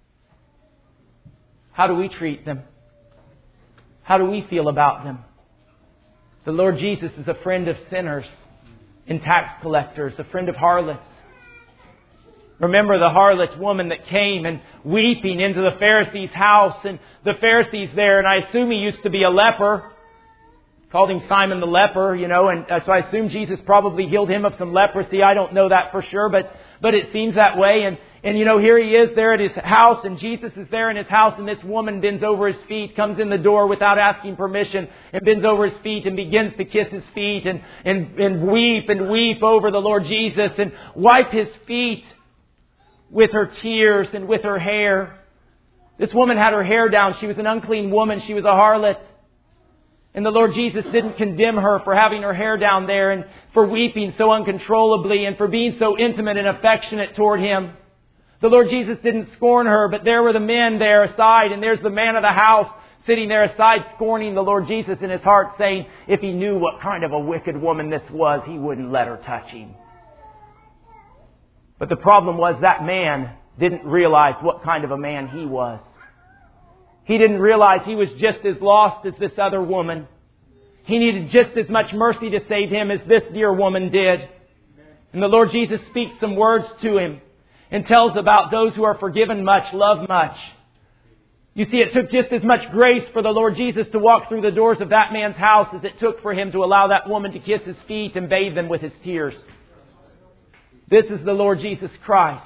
How do we treat them? How do we feel about them? The Lord Jesus is a friend of sinners and tax collectors, a friend of harlots. Remember the harlot woman that came and weeping into the Pharisee's house, and the Pharisee's there, and I assume he used to be a leper. Called him Simon the leper, and so I assume Jesus probably healed him of some leprosy. I don't know that for sure, but it seems that way. And here he is there at his house, and Jesus is there in his house, and this woman bends over his feet, comes in the door without asking permission, and bends over his feet and begins to kiss his feet and weep over the Lord Jesus and wipe His feet with her tears and with her hair. This woman had her hair down. She was an unclean woman. She was a harlot. And the Lord Jesus didn't condemn her for having her hair down there and for weeping so uncontrollably and for being so intimate and affectionate toward Him. The Lord Jesus didn't scorn her, but there were the men there aside, and there's the man of the house sitting there aside scorning the Lord Jesus in his heart, saying if he knew what kind of a wicked woman this was, he wouldn't let her touch him. But the problem was that man didn't realize what kind of a man he was. He didn't realize he was just as lost as this other woman. He needed just as much mercy to save him as this dear woman did. And the Lord Jesus speaks some words to him and tells about those who are forgiven much, love much. You see, it took just as much grace for the Lord Jesus to walk through the doors of that man's house as it took for Him to allow that woman to kiss his feet and bathe them with His tears. This is the Lord Jesus Christ.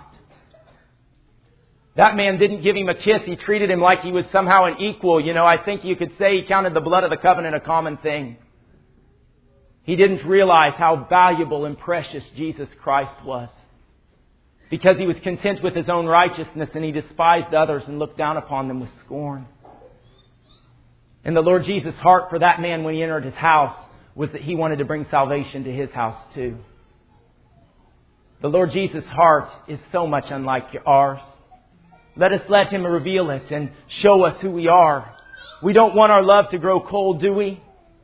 That man didn't give him a kiss. He treated him like he was somehow an equal. I think you could say he counted the blood of the covenant a common thing. He didn't realize how valuable and precious Jesus Christ was. Because He was content with His own righteousness and He despised others and looked down upon them with scorn. And the Lord Jesus' heart for that man when He entered his house was that He wanted to bring salvation to his house too. The Lord Jesus' heart is so much unlike ours. Let us let Him reveal it and show us who we are. We don't want our love to grow cold, do we?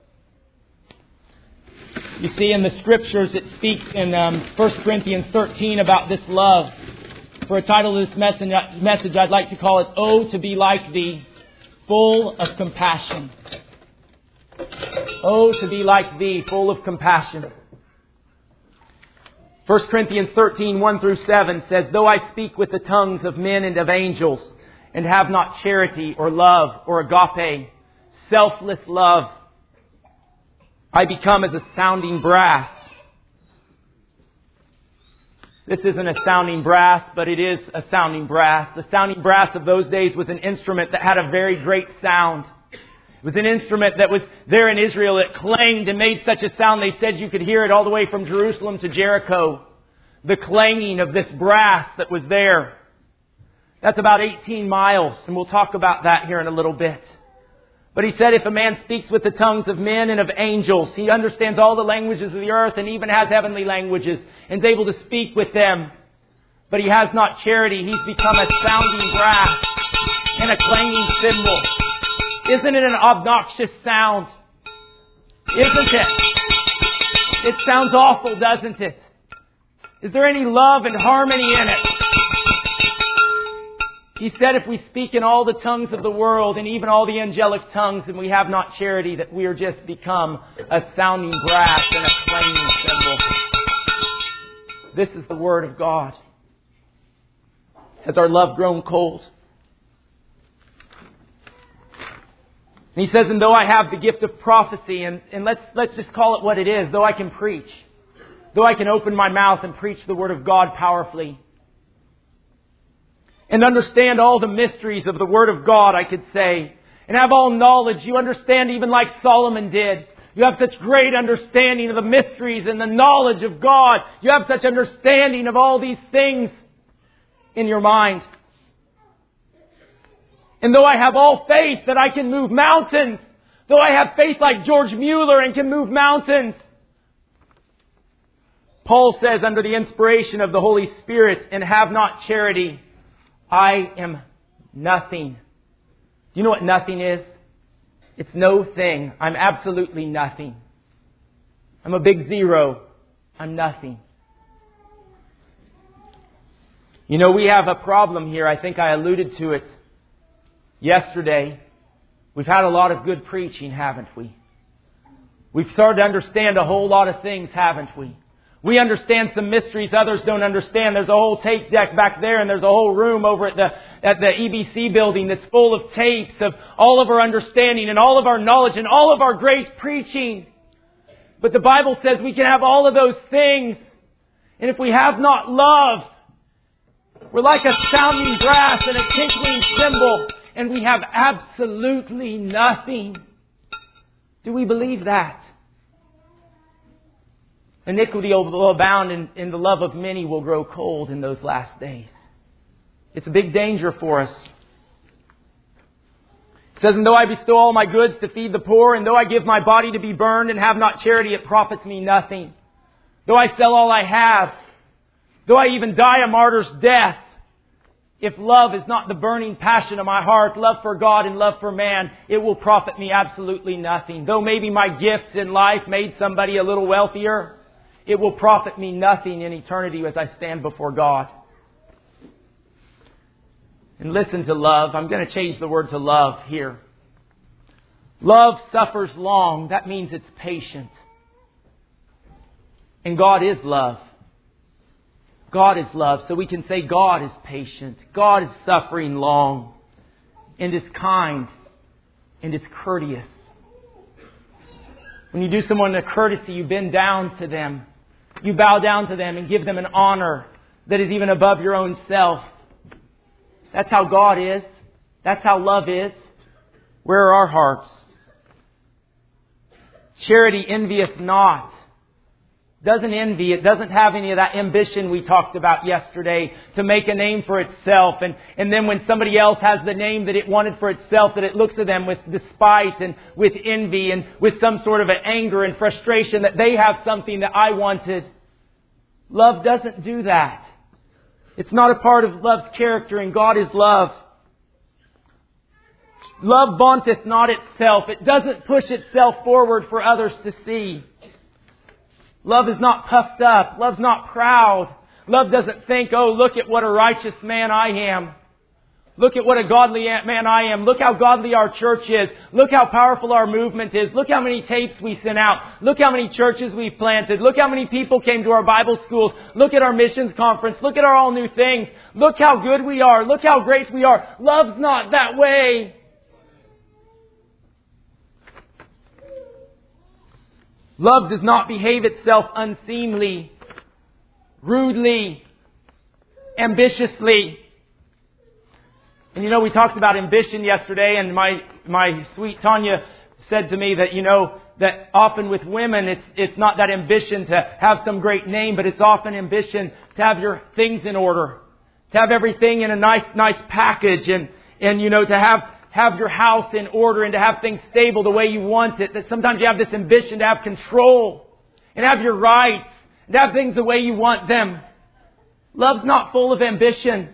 You see, in the Scriptures, it speaks in 1 Corinthians 13 about this love. For a title of this message, I'd like to call it, Oh, to be like Thee, full of compassion. Oh, to be like Thee, full of compassion. 1 Corinthians 13, 1 through 7 says, Though I speak with the tongues of men and of angels, and have not charity or love or agape, selfless love, I become as a sounding brass. This isn't a sounding brass, but it is a sounding brass. The sounding brass of those days was an instrument that had a very great sound. It was an instrument that was there in Israel. It clanged and made such a sound they said you could hear it all the way from Jerusalem to Jericho. The clanging of this brass that was there. That's about 18 miles, and we'll talk about that here in a little bit. But he said if a man speaks with the tongues of men and of angels, he understands all the languages of the earth and even has heavenly languages and is able to speak with them. But he has not charity. He's become a sounding brass and a clanging cymbal. Isn't it an obnoxious sound? Isn't it? It sounds awful, doesn't it? Is there any love and harmony in it? He said if we speak in all the tongues of the world and even all the angelic tongues and we have not charity, that we are just become a sounding brass and a clanging cymbal. This is the Word of God. Has our love grown cold? And he says, and though I have the gift of prophecy, and let's just call it what it is, though I can preach, though I can open my mouth and preach the Word of God powerfully, and understand all the mysteries of the Word of God, I could say, and have all knowledge. You understand even like Solomon did. You have such great understanding of the mysteries and the knowledge of God. You have such understanding of all these things in your mind. And though I have all faith that I can move mountains, though I have faith like George Mueller and can move mountains, Paul says under the inspiration of the Holy Spirit, and have not charity, I am nothing. Do you know what nothing is? It's no thing. I'm absolutely nothing. I'm a big zero. I'm nothing. You know, we have a problem here. I think I alluded to it yesterday. We've had a lot of good preaching, haven't we? We've started to understand a whole lot of things, haven't we? We understand some mysteries others don't understand. There's a whole tape deck back there, and there's a whole room over at the EBC building that's full of tapes of all of our understanding and all of our knowledge and all of our great preaching. But the Bible says we can have all of those things, and if we have not love, we're like a sounding brass and a tinkling cymbal, and we have absolutely nothing. Do we believe that? Iniquity will abound, and the love of many will grow cold in those last days. It's a big danger for us. It says, and though I bestow all my goods to feed the poor, and though I give my body to be burned and have not charity, it profits me nothing. Though I sell all I have, though I even die a martyr's death, if love is not the burning passion of my heart, love for God and love for man, it will profit me absolutely nothing. Though maybe my gifts in life made somebody a little wealthier, it will profit me nothing in eternity as I stand before God. And listen to love. I'm going to change the word to love here. Love suffers long. That means it's patient. And God is love. God is love. So we can say God is patient. God is suffering long. And is kind. And is courteous. When you do someone a courtesy, you bend down to them. You bow down to them and give them an honor that is even above your own self. That's how God is. That's how love is. Where are our hearts? Charity envieth not. Doesn't envy. It doesn't have any of that ambition we talked about yesterday to make a name for itself. And then when somebody else has the name that it wanted for itself, that it looks at them with despite and with envy and with some sort of an anger and frustration that they have something that I wanted. Love doesn't do that. It's not a part of love's character, and God is love. Love vaunteth not itself. It doesn't push itself forward for others to see. Love is not puffed up. Love's not proud. Love doesn't think, oh, look at what a righteous man I am. Look at what a godly man I am. Look how godly our church is. Look how powerful our movement is. Look how many tapes we sent out. Look how many churches we've planted. Look how many people came to our Bible schools. Look at our missions conference. Look at our all new things. Look how good we are. Look how great we are. Love's not that way. Love does not behave itself unseemly, rudely, ambitiously. And you know, we talked about ambition yesterday, and my sweet Tanya said to me that, you know, that often with women, it's not that ambition to have some great name, but it's often ambition to have your things in order, to have everything in a nice package, and you know, to have your house in order and to have things stable the way you want it. That sometimes you have this ambition to have control and have your rights and have things the way you want them. Love's not full of ambition.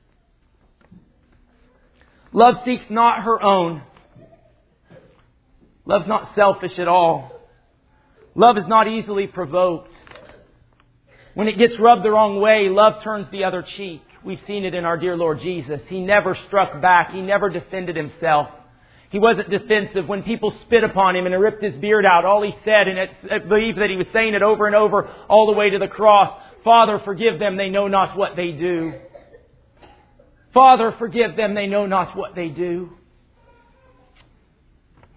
Love seeks not her own. Love's not selfish at all. Love is not easily provoked. When it gets rubbed the wrong way, love turns the other cheek. We've seen it in our dear Lord Jesus. He never struck back. He never defended himself. He wasn't defensive. When people spit upon him and ripped his beard out, all he said, and I believe that he was saying it over and over all the way to the cross, Father, forgive them, they know not what they do. Father, forgive them, they know not what they do.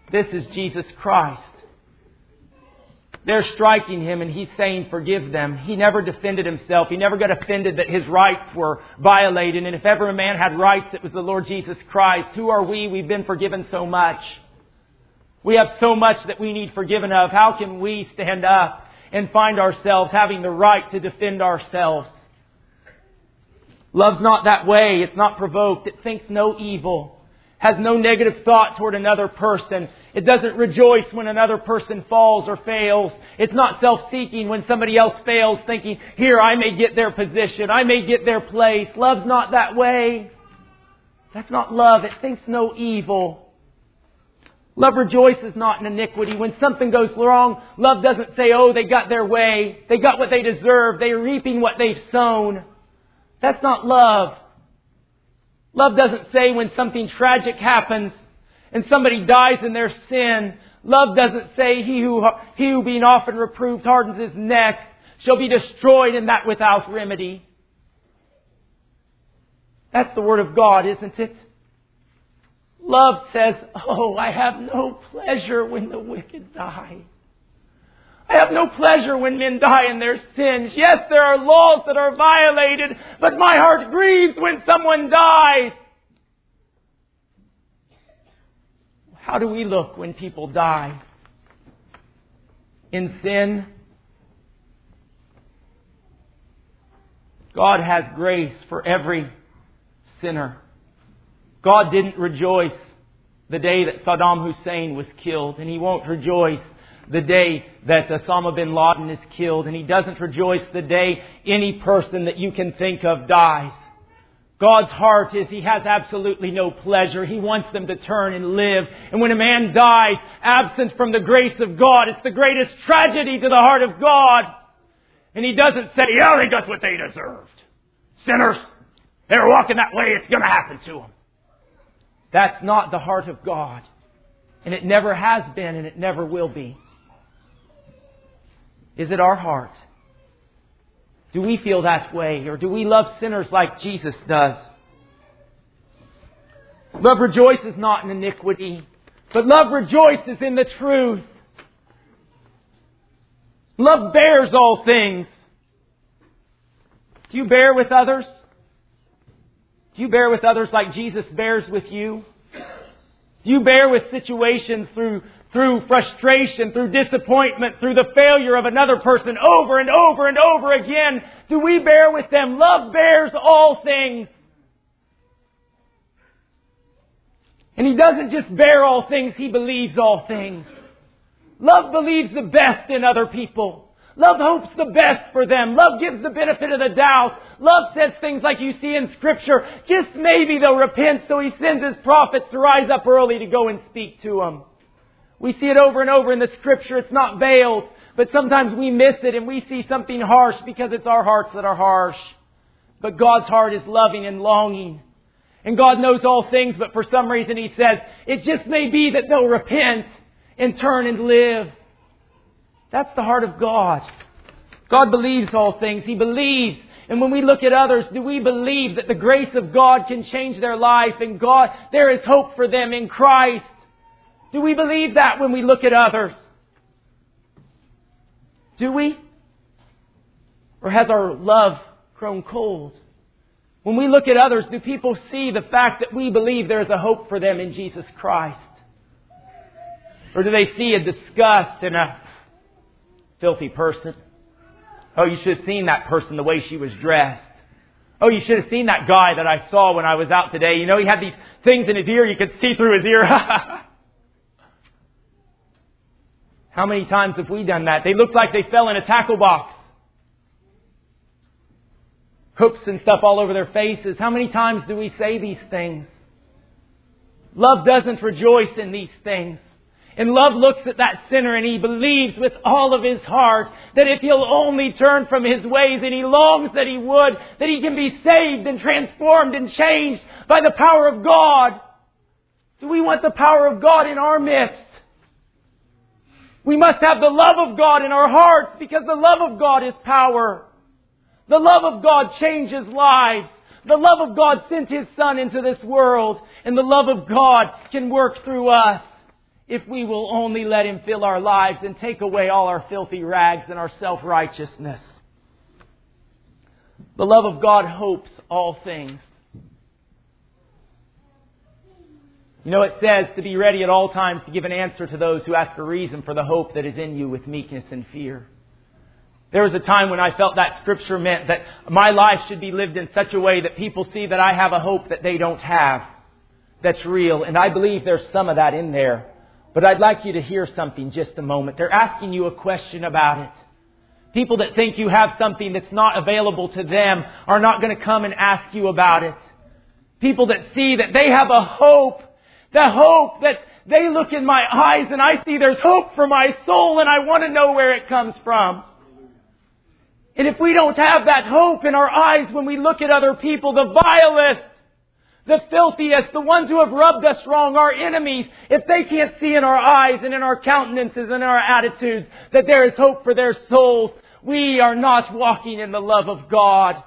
This is Jesus Christ. They're striking Him and He's saying, forgive them. He never defended Himself. He never got offended that His rights were violated. And if ever a man had rights, it was the Lord Jesus Christ. Who are we? We've been forgiven so much. We have so much that we need forgiven of. How can we stand up and find ourselves having the right to defend ourselves? Love's not that way. It's not provoked. It thinks no evil. Has no negative thought toward another person. It doesn't rejoice when another person falls or fails. It's not self-seeking when somebody else fails, thinking, here, I may get their position. I may get their place. Love's not that way. That's not love. It thinks no evil. Love rejoices not in iniquity. When something goes wrong, love doesn't say, oh, they got their way. They got what they deserve. They're reaping what they've sown. That's not love. Love doesn't say when something tragic happens and somebody dies in their sin. Love doesn't say he who being often reproved hardens his neck shall be destroyed, and that without remedy. That's the Word of God, isn't it? Love says, oh, I have no pleasure when the wicked die. I have no pleasure when men die in their sins. Yes, there are laws that are violated, but my heart grieves when someone dies. How do we look when people die? In sin? God has grace for every sinner. God didn't rejoice the day that Saddam Hussein was killed, and He won't rejoice the day that Osama bin Laden is killed, and He doesn't rejoice the day any person that you can think of dies. God's heart is He has absolutely no pleasure. He wants them to turn and live. And when a man dies absent from the grace of God, it's the greatest tragedy to the heart of God. And He doesn't say, yeah, they got what they deserved. Sinners, they were walking that way, it's going to happen to them. That's not the heart of God. And it never has been, and it never will be. Is it our heart? Do we feel that way? Or do we love sinners like Jesus does? Love rejoices not in iniquity, but love rejoices in the truth. Love bears all things. Do you bear with others? Do you bear with others like Jesus bears with you? Do you bear with situations through frustration, through disappointment, through the failure of another person over and over and over again? Do we bear with them? Love bears all things. And He doesn't just bear all things, He believes all things. Love believes the best in other people. Love hopes the best for them. Love gives the benefit of the doubt. Love says things like you see in Scripture, just maybe they'll repent, so He sends His prophets to rise up early to go and speak to them. We see it over and over in the Scripture. It's not veiled, but sometimes we miss it and we see something harsh because it's our hearts that are harsh. But God's heart is loving and longing. And God knows all things, but for some reason He says, it just may be that they'll repent and turn and live. That's the heart of God. God believes all things. He believes. And when we look at others, do we believe that the grace of God can change their life and God, there is hope for them in Christ? Do we believe that when we look at others? Do we? Or has our love grown cold? When we look at others, do people see the fact that we believe there is a hope for them in Jesus Christ? Or do they see a disgust and a filthy person? Oh, you should have seen that person the way she was dressed. Oh, you should have seen that guy that I saw when I was out today. You know, he had these things in his ear. You could see through his ear. How many times have we done that? They looked like they fell in a tackle box. Hooks and stuff all over their faces. How many times do we say these things? Love doesn't rejoice in these things. And love looks at that sinner and he believes with all of his heart that if he'll only turn from his ways, and he longs that he would, that he can be saved and transformed and changed by the power of God. Do we want the power of God in our midst? We must have the love of God in our hearts, because the love of God is power. The love of God changes lives. The love of God sent His Son into this world, and the love of God can work through us. if we will only let Him fill our lives and take away all our filthy rags and our self-righteousness. The love of God hopes all things. You know, it says to be ready at all times to give an answer to those who ask a reason for the hope that is in you with meekness and fear. There was a time when I felt that Scripture meant that my life should be lived in such a way that people see that I have a hope that they don't have. That's real. And I believe there's some of that in there. But I'd like you to hear something just a moment. They're asking you a question about it. People that think you have something that's not available to them are not going to come and ask you about it. People that see that they have a hope. The hope that they look in my eyes and I see there's hope for my soul and I want to know where it comes from. And if we don't have that hope in our eyes when we look at other people, the vilest, the filthiest, the ones who have rubbed us wrong, our enemies, if they can't see in our eyes and in our countenances and in our attitudes that there is hope for their souls, we are not walking in the love of God.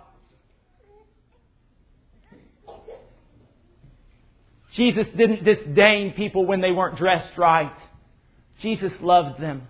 Jesus didn't disdain people when they weren't dressed right. Jesus loved them.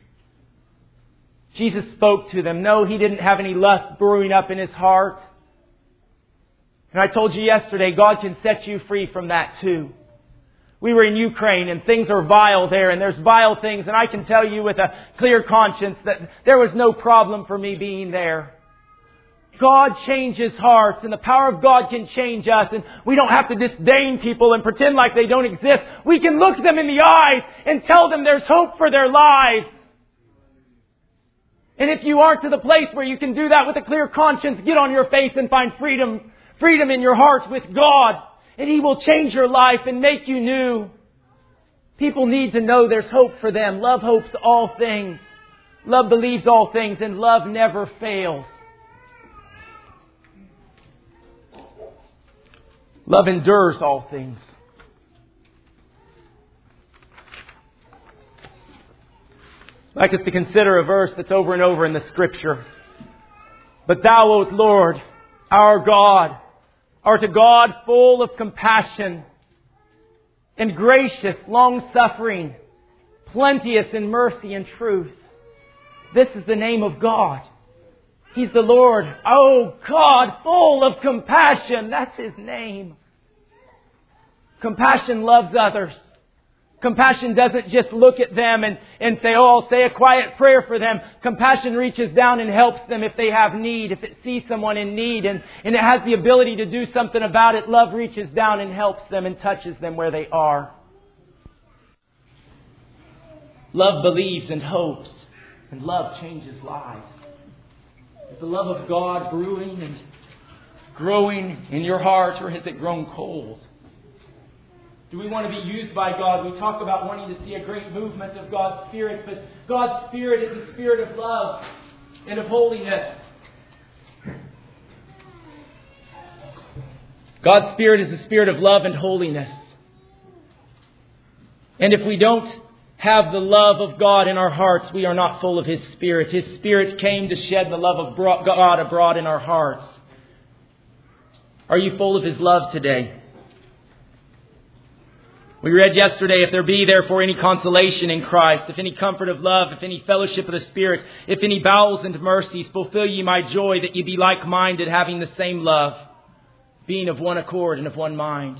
Jesus spoke to them. No, He didn't have any lust brewing up in His heart. And I told you yesterday, God can set you free from that too. We were in Ukraine and things are vile there and there's vile things. And I can tell you with a clear conscience that there was no problem for me being there. God changes hearts and the power of God can change us. And we don't have to disdain people and pretend like they don't exist. We can look them in the eyes and tell them there's hope for their lives. And if you aren't to the place where you can do that with a clear conscience, get on your face and find freedom in your heart with God. And He will change your life and make you new. People need to know there's hope for them. Love hopes all things. Love believes all things and love never fails. Love endures all things. I'd like us to consider a verse that's over and over in the Scripture. But Thou, O Lord, our God, art a God full of compassion and gracious, long-suffering, plenteous in mercy and truth. This is the name of God. He's the Lord. Oh God, full of compassion. That's His name. Compassion loves others. Compassion doesn't just look at them and say, oh, I'll say a quiet prayer for them. Compassion reaches down and helps them if they have need, if it sees someone in need and it has the ability to do something about it. Love reaches down and helps them and touches them where they are. Love believes and hopes, and love changes lives. Is the love of God brewing and growing in your heart, or has it grown cold? Do we want to be used by God? We talk about wanting to see a great movement of God's Spirit, but God's Spirit is a spirit of love and of holiness. God's Spirit is a spirit of love and holiness. And if we don't have the love of God in our hearts, we are not full of His Spirit. His Spirit came to shed the love of God abroad in our hearts. Are you full of His love today? We read yesterday, if there be therefore any consolation in Christ, if any comfort of love, if any fellowship of the Spirit, if any bowels and mercies, fulfill ye my joy, that ye be like-minded, having the same love, being of one accord and of one mind.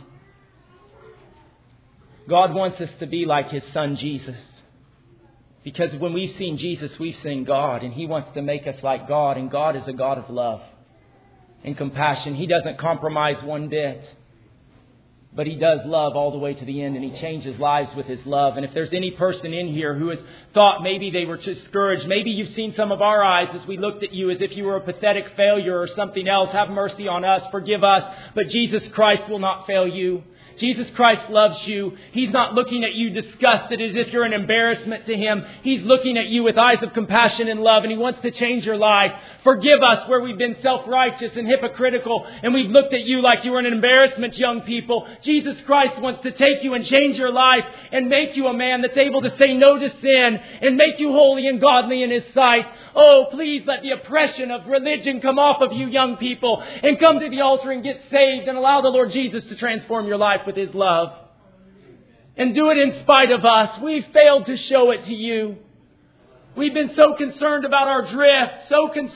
God wants us to be like His Son Jesus. Because when we've seen Jesus, we've seen God. And He wants to make us like God. And God is a God of love and compassion. He doesn't compromise one bit. But He does love all the way to the end, and He changes lives with His love. And if there's any person in here who has thought maybe they were discouraged, maybe you've seen some of our eyes as we looked at you as if you were a pathetic failure or something else. Have mercy on us, forgive us. But Jesus Christ will not fail you. Jesus Christ loves you. He's not looking at you disgusted as if you're an embarrassment to Him. He's looking at you with eyes of compassion and love, and He wants to change your life. Forgive us where we've been self-righteous and hypocritical, and we've looked at you like you were an embarrassment, young people. Jesus Christ wants to take you and change your life and make you a man that's able to say no to sin and make you holy and godly in His sight. Oh, please let the oppression of religion come off of you, young people, and come to the altar and get saved and allow the Lord Jesus to transform your life with His love. and do it in spite of us. We've failed to show it to you. We've been so concerned about our drift,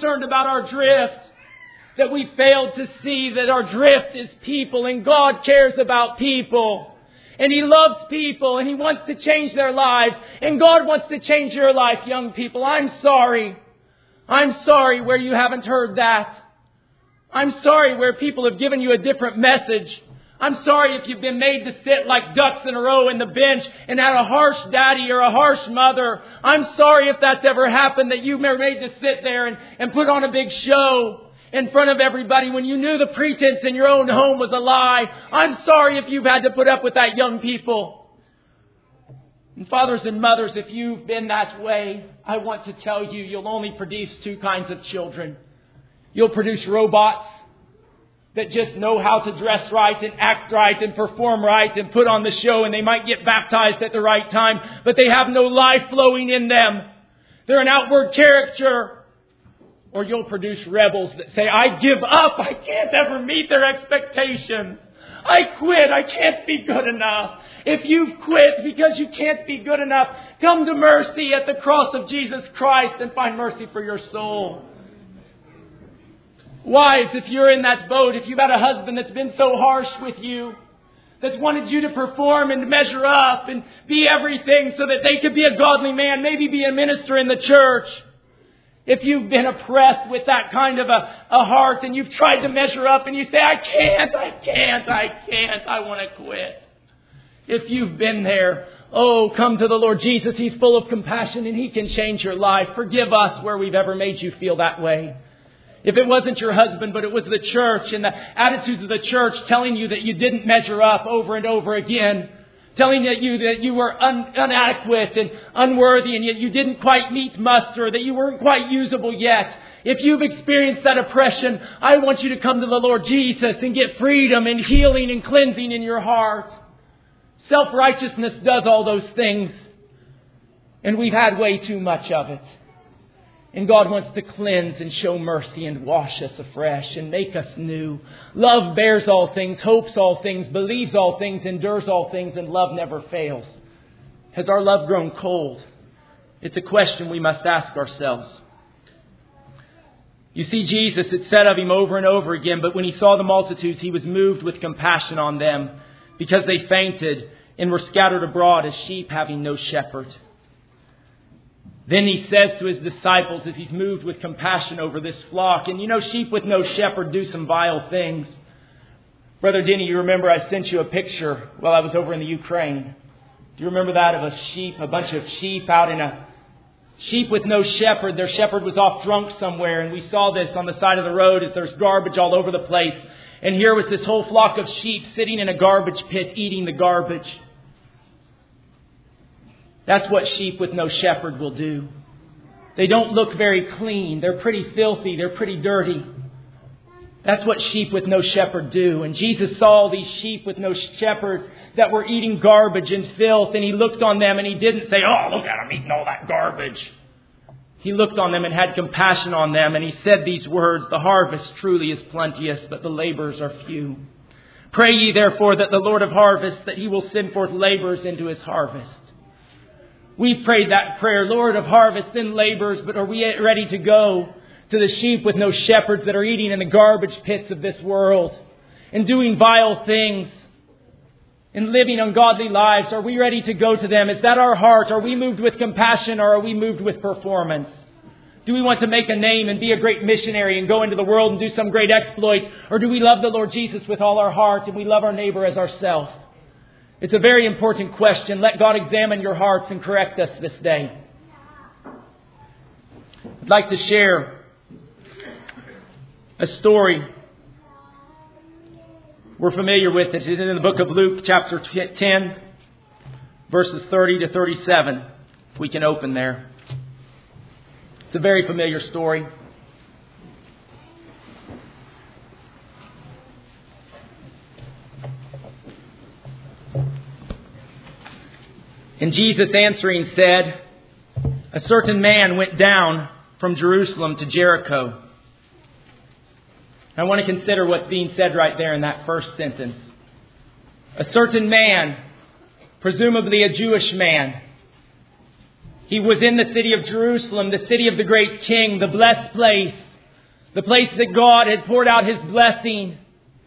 that we failed to see that our drift is people, and God cares about people. And He loves people, and He wants to change their lives. And God wants to change your life, young people. I'm sorry where you haven't heard that. I'm sorry where people have given you a different message. I'm sorry if you've been made to sit like ducks in a row in the bench and had a harsh daddy or a harsh mother. I'm sorry if that's ever happened, that you were made to sit there and put on a big show in front of everybody when you knew the pretense in your own home was a lie. I'm sorry if you've had to put up with that, young people. And fathers and mothers, if you've been that way, I want to tell you, you'll only produce two kinds of children. You'll produce robots that just know how to dress right and act right and perform right and put on the show, and they might get baptized at the right time, but they have no life flowing in them. They're an outward caricature. Or you'll produce rebels that say, I give up. I can't ever meet their expectations. I quit. I can't be good enough. If you've quit because you can't be good enough, come to mercy at the cross of Jesus Christ and find mercy for your soul. Wives, if you're in that boat, if you've had a husband that's been so harsh with you, that's wanted you to perform and measure up and be everything so that they could be a godly man, maybe be a minister in the church. If you've been oppressed with that kind of a heart and you've tried to measure up and you say, I can't, I want to quit. If you've been there, come to the Lord Jesus. He's full of compassion and He can change your life. Forgive us where we've ever made you feel that way. If it wasn't your husband, but it was the church and the attitudes of the church telling you that you didn't measure up over and over again, telling that you were inadequate and unworthy, and yet you didn't quite meet muster, that you weren't quite usable yet. If you've experienced that oppression, I want you to come to the Lord Jesus and get freedom and healing and cleansing in your heart. Self-righteousness does all those things, and we've had way too much of it. And God wants to cleanse and show mercy and wash us afresh and make us new. Love bears all things, hopes all things, believes all things, endures all things, and love never fails. Has our love grown cold? It's a question we must ask ourselves. You see, Jesus, it said of Him over and over again, but when He saw the multitudes, He was moved with compassion on them because they fainted and were scattered abroad as sheep having no shepherd. Then He says to His disciples as He's moved with compassion over this flock, and sheep with no shepherd do some vile things. Brother Denny, you remember I sent you a picture while I was over in the Ukraine. Do you remember that, of a bunch of sheep out in a sheep with no shepherd? Their shepherd was off drunk somewhere, and we saw this on the side of the road as there's garbage all over the place. And here was this whole flock of sheep sitting in a garbage pit eating the garbage. That's what sheep with no shepherd will do. They don't look very clean. They're pretty filthy. They're pretty dirty. That's what sheep with no shepherd do. And Jesus saw these sheep with no shepherd that were eating garbage and filth. And He looked on them and He didn't say, look at them eating all that garbage. He looked on them and had compassion on them. And He said these words, the harvest truly is plenteous, but the laborers are few. Pray ye therefore that the Lord of harvest, that He will send forth laborers into His harvest. We've prayed that prayer, Lord of harvest, send laborers, but are we ready to go to the sheep with no shepherds that are eating in the garbage pits of this world and doing vile things and living ungodly lives? Are we ready to go to them? Is that our heart? Are we moved with compassion, or are we moved with performance? Do we want to make a name and be a great missionary and go into the world and do some great exploits? Or do we love the Lord Jesus with all our heart and we love our neighbor as ourselves? It's a very important question. Let God examine your hearts and correct us this day. I'd like to share a story. We're familiar with it. It's in the book of Luke, chapter 10, verses 30 to 37. If we can open there. It's a very familiar story. And Jesus answering said, a certain man went down from Jerusalem to Jericho. I want to consider what's being said right there in that first sentence. A certain man presumably a Jewish man. He was in the city of Jerusalem, the city of the great King, the blessed place, the place that God had poured out His blessing.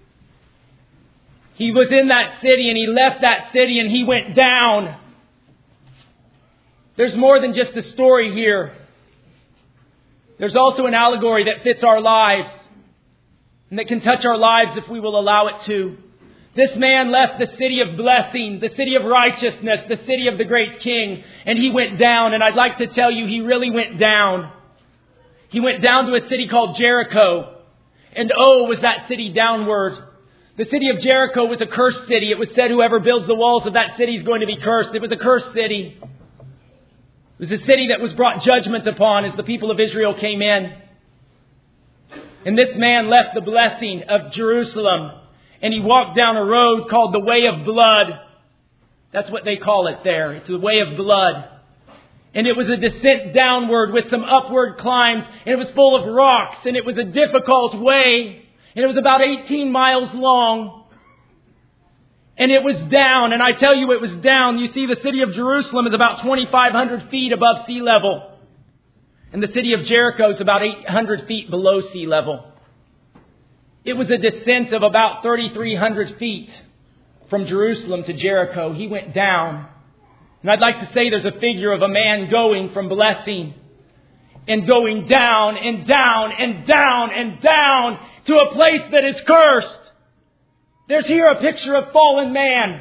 He was in that city and he left that city and he went down. There's more than just a story here. There's also an allegory that fits our lives and that can touch our lives if we will allow it to. This man left the city of blessing, the city of righteousness, the city of the great King, and he went down. And I'd like to tell you, he really went down. He went down to a city called Jericho. And oh, was that city downward. The city of Jericho was a cursed city. It was said whoever builds the walls of that city is going to be cursed. It was a cursed city. It was a city that was brought judgment upon as the people of Israel came in. And this man left the blessing of Jerusalem and he walked down a road called the Way of Blood. That's what they call it there. It's the Way of Blood. And it was a descent downward with some upward climbs. And it was full of rocks. And it was a difficult way. And it was about 18 miles long. And it was down. And I tell you, it was down. You see, the city of Jerusalem is about 2,500 feet above sea level. And the city of Jericho is about 800 feet below sea level. It was a descent of about 3,300 feet from Jerusalem to Jericho. He went down. And I'd like to say there's a figure of a man going from blessing and going down and down and down and down to a place that is cursed. There's here a picture of fallen man.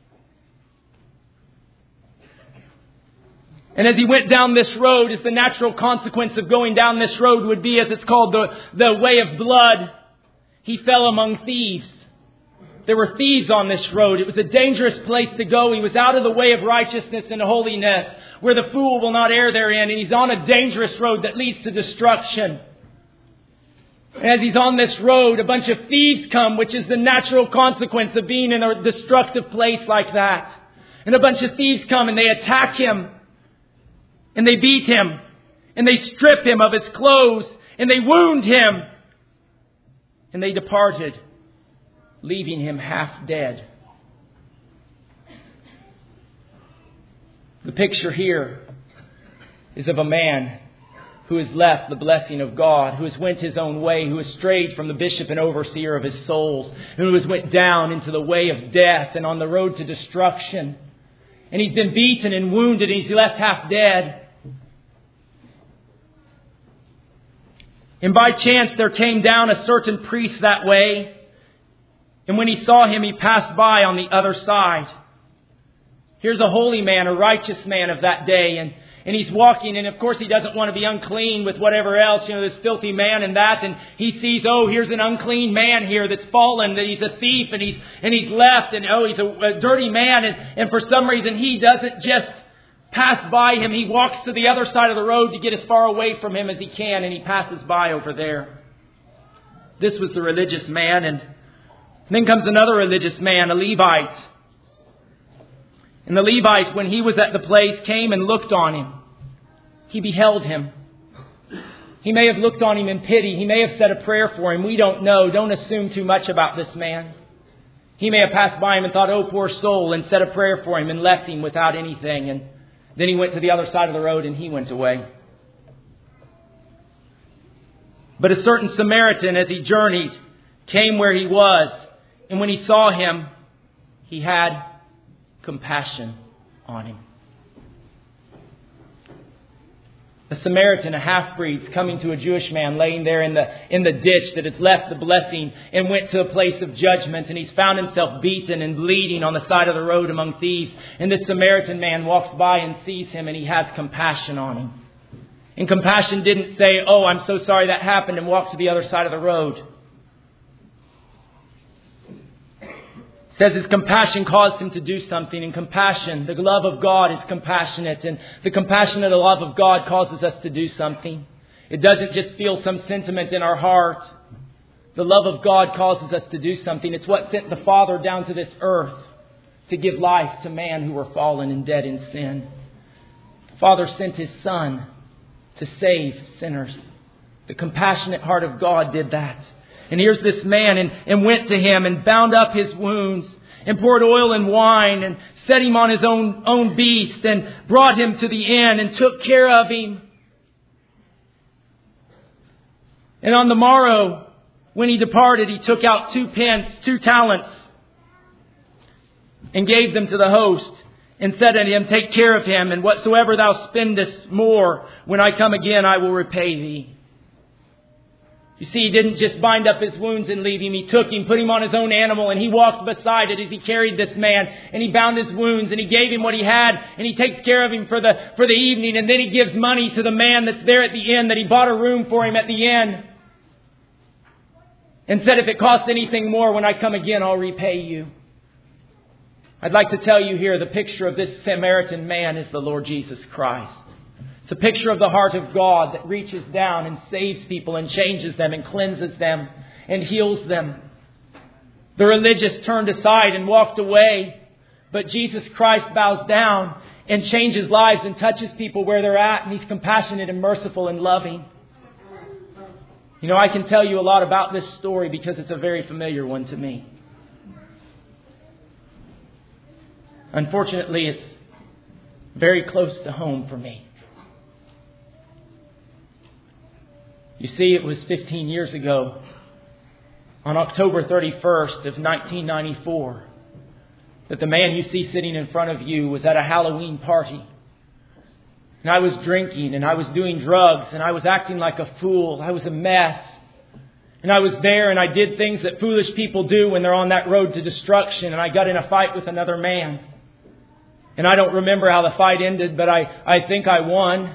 And as he went down this road, as the natural consequence of going down this road would be, as it's called the Way of Blood, he fell among thieves. There were thieves on this road. It was a dangerous place to go. He was out of the way of righteousness and holiness, where the fool will not err therein. And he's on a dangerous road that leads to destruction. And as he's on this road, a bunch of thieves come, which is the natural consequence of being in a destructive place like that. And a bunch of thieves come and they attack him. And they beat him. And they strip him of his clothes. And they wound him. And they departed, leaving him half dead. The picture here is of a man who has left the blessing of God, who has went his own way, who has strayed from the bishop and overseer of his souls, who has went down into the way of death and on the road to destruction. And he's been beaten and wounded and he's left half dead. And by chance there came down a certain priest that way. And when he saw him, he passed by on the other side. Here's a holy man, a righteous man of that day. And he's walking, and of course he doesn't want to be unclean with whatever else, this filthy man and that. And he sees, here's an unclean man here that's fallen, that he's a thief, and he's left, and he's a dirty man. And for some reason he doesn't just pass by him. He walks to the other side of the road to get as far away from him as he can, and he passes by over there. This was the religious man, and then comes another religious man, a Levite. And the Levite, when he was at the place, came and looked on him. He beheld him. He may have looked on him in pity. He may have said a prayer for him. We don't know. Don't assume too much about this man. He may have passed by him and thought, oh, poor soul, and said a prayer for him and left him without anything. And then he went to the other side of the road and he went away. But a certain Samaritan, as he journeyed, came where he was. And when he saw him, he had compassion on him. A Samaritan, a half-breed, coming to a Jewish man laying there in the ditch that has left the blessing and went to a place of judgment. And he's found himself beaten and bleeding on the side of the road among thieves. And this Samaritan man walks by and sees him and he has compassion on him. And compassion didn't say, oh, I'm so sorry that happened, and walk to the other side of the road. Says his compassion caused him to do something. And compassion, the love of God is compassionate. And the compassionate love of God causes us to do something. It doesn't just feel some sentiment in our heart. The love of God causes us to do something. It's what sent the Father down to this earth to give life to man who were fallen and dead in sin. The Father sent His Son to save sinners. The compassionate heart of God did that. And here's this man and went to him and bound up his wounds and poured oil and wine and set him on his own beast and brought him to the inn and took care of him. And on the morrow, when he departed, he took out 2 talents, and gave them to the host, and said unto him, Take care of him, and whatsoever thou spendest more, when I come again, I will repay thee. You see, he didn't just bind up his wounds and leave him. He took him, put him on his own animal, and he walked beside it as he carried this man. And he bound his wounds, and he gave him what he had, and he takes care of him for the evening. And then he gives money to the man that's there at the inn, that he bought a room for him at the inn. And said, if it costs anything more, when I come again, I'll repay you. I'd like to tell you here, the picture of this Samaritan man is the Lord Jesus Christ. It's a picture of the heart of God that reaches down and saves people and changes them and cleanses them and heals them. The religious turned aside and walked away, but Jesus Christ bows down and changes lives and touches people where they're at, and He's compassionate and merciful and loving. You know, I can tell you a lot about this story because it's a very familiar one to me. Unfortunately, it's very close to home for me. You see, it was 15 years ago, on October 31st of 1994, that the man you see sitting in front of you was at a Halloween party. And I was drinking, and I was doing drugs, and I was acting like a fool. I was a mess. And I was there, and I did things that foolish people do when they're on that road to destruction. And I got in a fight with another man. And I don't remember how the fight ended, but I think I won.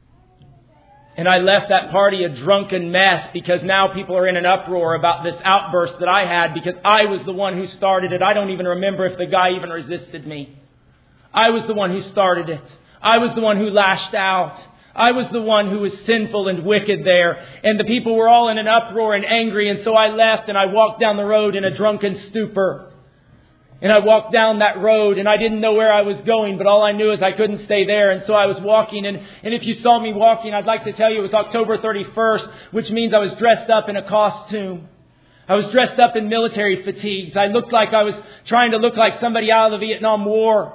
And I left that party a drunken mess because now people are in an uproar about this outburst that I had because I was the one who started it. I don't even remember if the guy even resisted me. I was the one who started it. I was the one who lashed out. I was the one who was sinful and wicked there. And the people were all in an uproar and angry. And so I left and I walked down the road in a drunken stupor. And I walked down that road and I didn't know where I was going, but all I knew is I couldn't stay there. And so I was walking. And if you saw me walking, I'd like to tell you it was October 31st, which means I was dressed up in a costume. I was dressed up in military fatigues. I looked like I was trying to look like somebody out of the Vietnam War.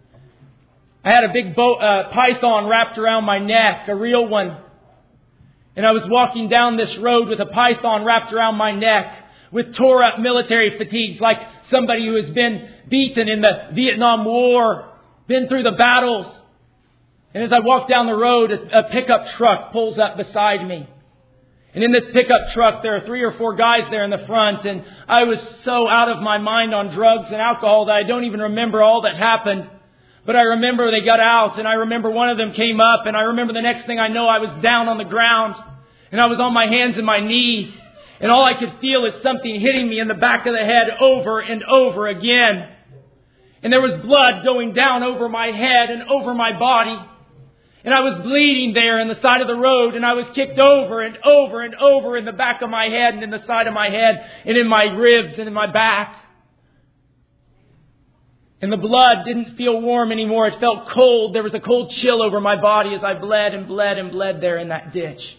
I had a big python wrapped around my neck, a real one. And I was walking down this road with a python wrapped around my neck with tore up military fatigues like somebody who has been beaten in the Vietnam War, been through the battles. And as I walk down the road, a pickup truck pulls up beside me. And in this pickup truck, there are 3 or 4 guys there in the front. And I was so out of my mind on drugs and alcohol that I don't even remember all that happened. But I remember they got out, and I remember one of them came up, and I remember the next thing I know, I was down on the ground, and I was on my hands and my knees, and all I could feel is something hitting me in the back of the head over and over again. And there was blood going down over my head and over my body. And I was bleeding there in the side of the road, and I was kicked over and over and over in the back of my head and in the side of my head and in my ribs and in my back. And the blood didn't feel warm anymore. It felt cold. There was a cold chill over my body as I bled and bled and bled there in that ditch.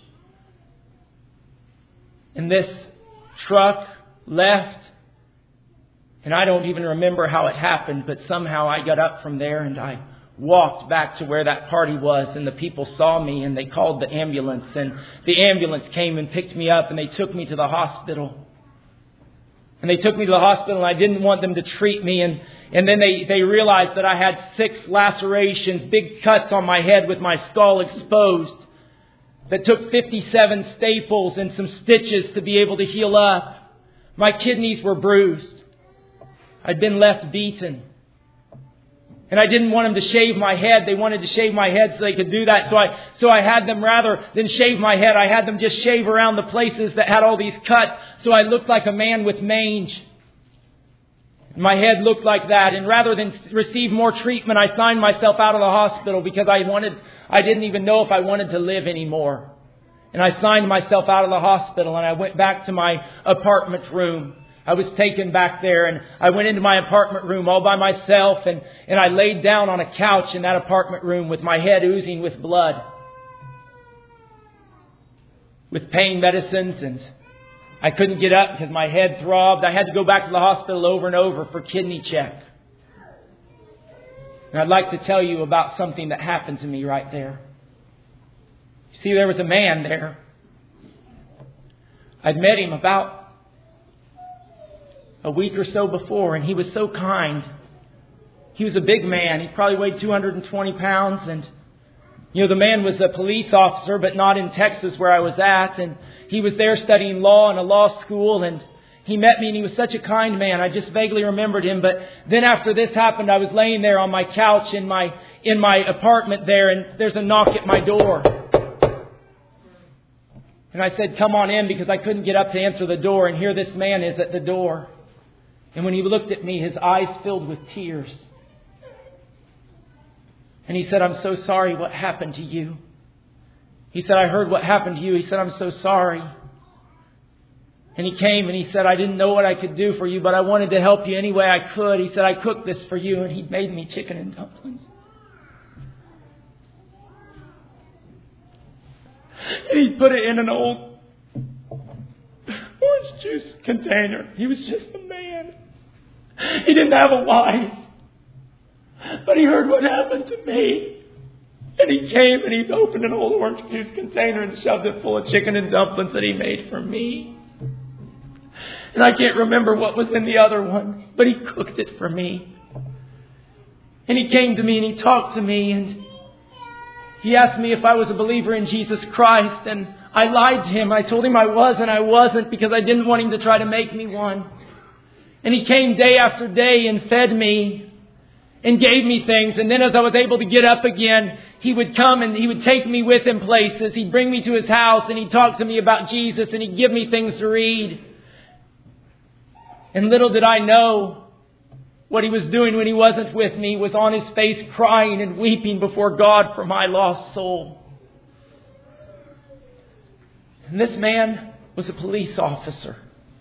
And this truck left. And I don't even remember how it happened, but somehow I got up from there and I walked back to where that party was. And the people saw me and they called the ambulance. And the ambulance came and picked me up and they took me to the hospital. And they took me to the hospital, and I didn't want them to treat me. And then they realized that I had 6 lacerations, big cuts on my head with my skull exposed, that took 57 staples and some stitches to be able to heal up. My kidneys were bruised. I'd been left beaten. And I didn't want them to shave my head. They wanted to shave my head so they could do that. So I had them, rather than shave my head, I had them just shave around the places that had all these cuts. So I looked like a man with mange. My head looked like that. And rather than receive more treatment, I signed myself out of the hospital because I didn't even know if I wanted to live anymore. And I signed myself out of the hospital and I went back to my apartment room. I was taken back there and I went into my apartment room all by myself and I laid down on a couch in that apartment room with my head oozing with blood, with pain medicines, and I couldn't get up because my head throbbed. I had to go back to the hospital over and over for kidney check. And I'd like to tell you about something that happened to me right there. You see, there was a man there. I'd met him about a week or so before, and he was so kind. He was a big man. He probably weighed 220 pounds. And, the man was a police officer, but not in Texas where I was at. And he was there studying law in a law school. And he met me, and he was such a kind man. I just vaguely remembered him. But then after this happened, I was laying there on my couch in my apartment there, and there's a knock at my door. And I said, "Come on in," because I couldn't get up to answer the door. And here this man is at the door. And when he looked at me, his eyes filled with tears. And he said, "I'm so sorry what happened to you." He said, "I heard what happened to you." He said, "I'm so sorry." And he came and he said, "I didn't know what I could do for you, but I wanted to help you any way I could." He said, "I cooked this for you." And he made me chicken and dumplings. And he put it in an old orange juice container. He was just a man. He didn't have a wife. But he heard what happened to me. And he came and he opened an old orange juice container and shoved it full of chicken and dumplings that he made for me. And I can't remember what was in the other one, but he cooked it for me. And he came to me and he talked to me, and he asked me if I was a believer in Jesus Christ. And I lied to him. I told him I was, and I wasn't, because I didn't want him to try to make me one. And he came day after day and fed me and gave me things. And then as I was able to get up again, he would come and he would take me with him places. He'd bring me to his house and he'd talk to me about Jesus, and he'd give me things to read. And little did I know what he was doing when he wasn't with me was on his face crying and weeping before God for my lost soul. And this man was a police officer.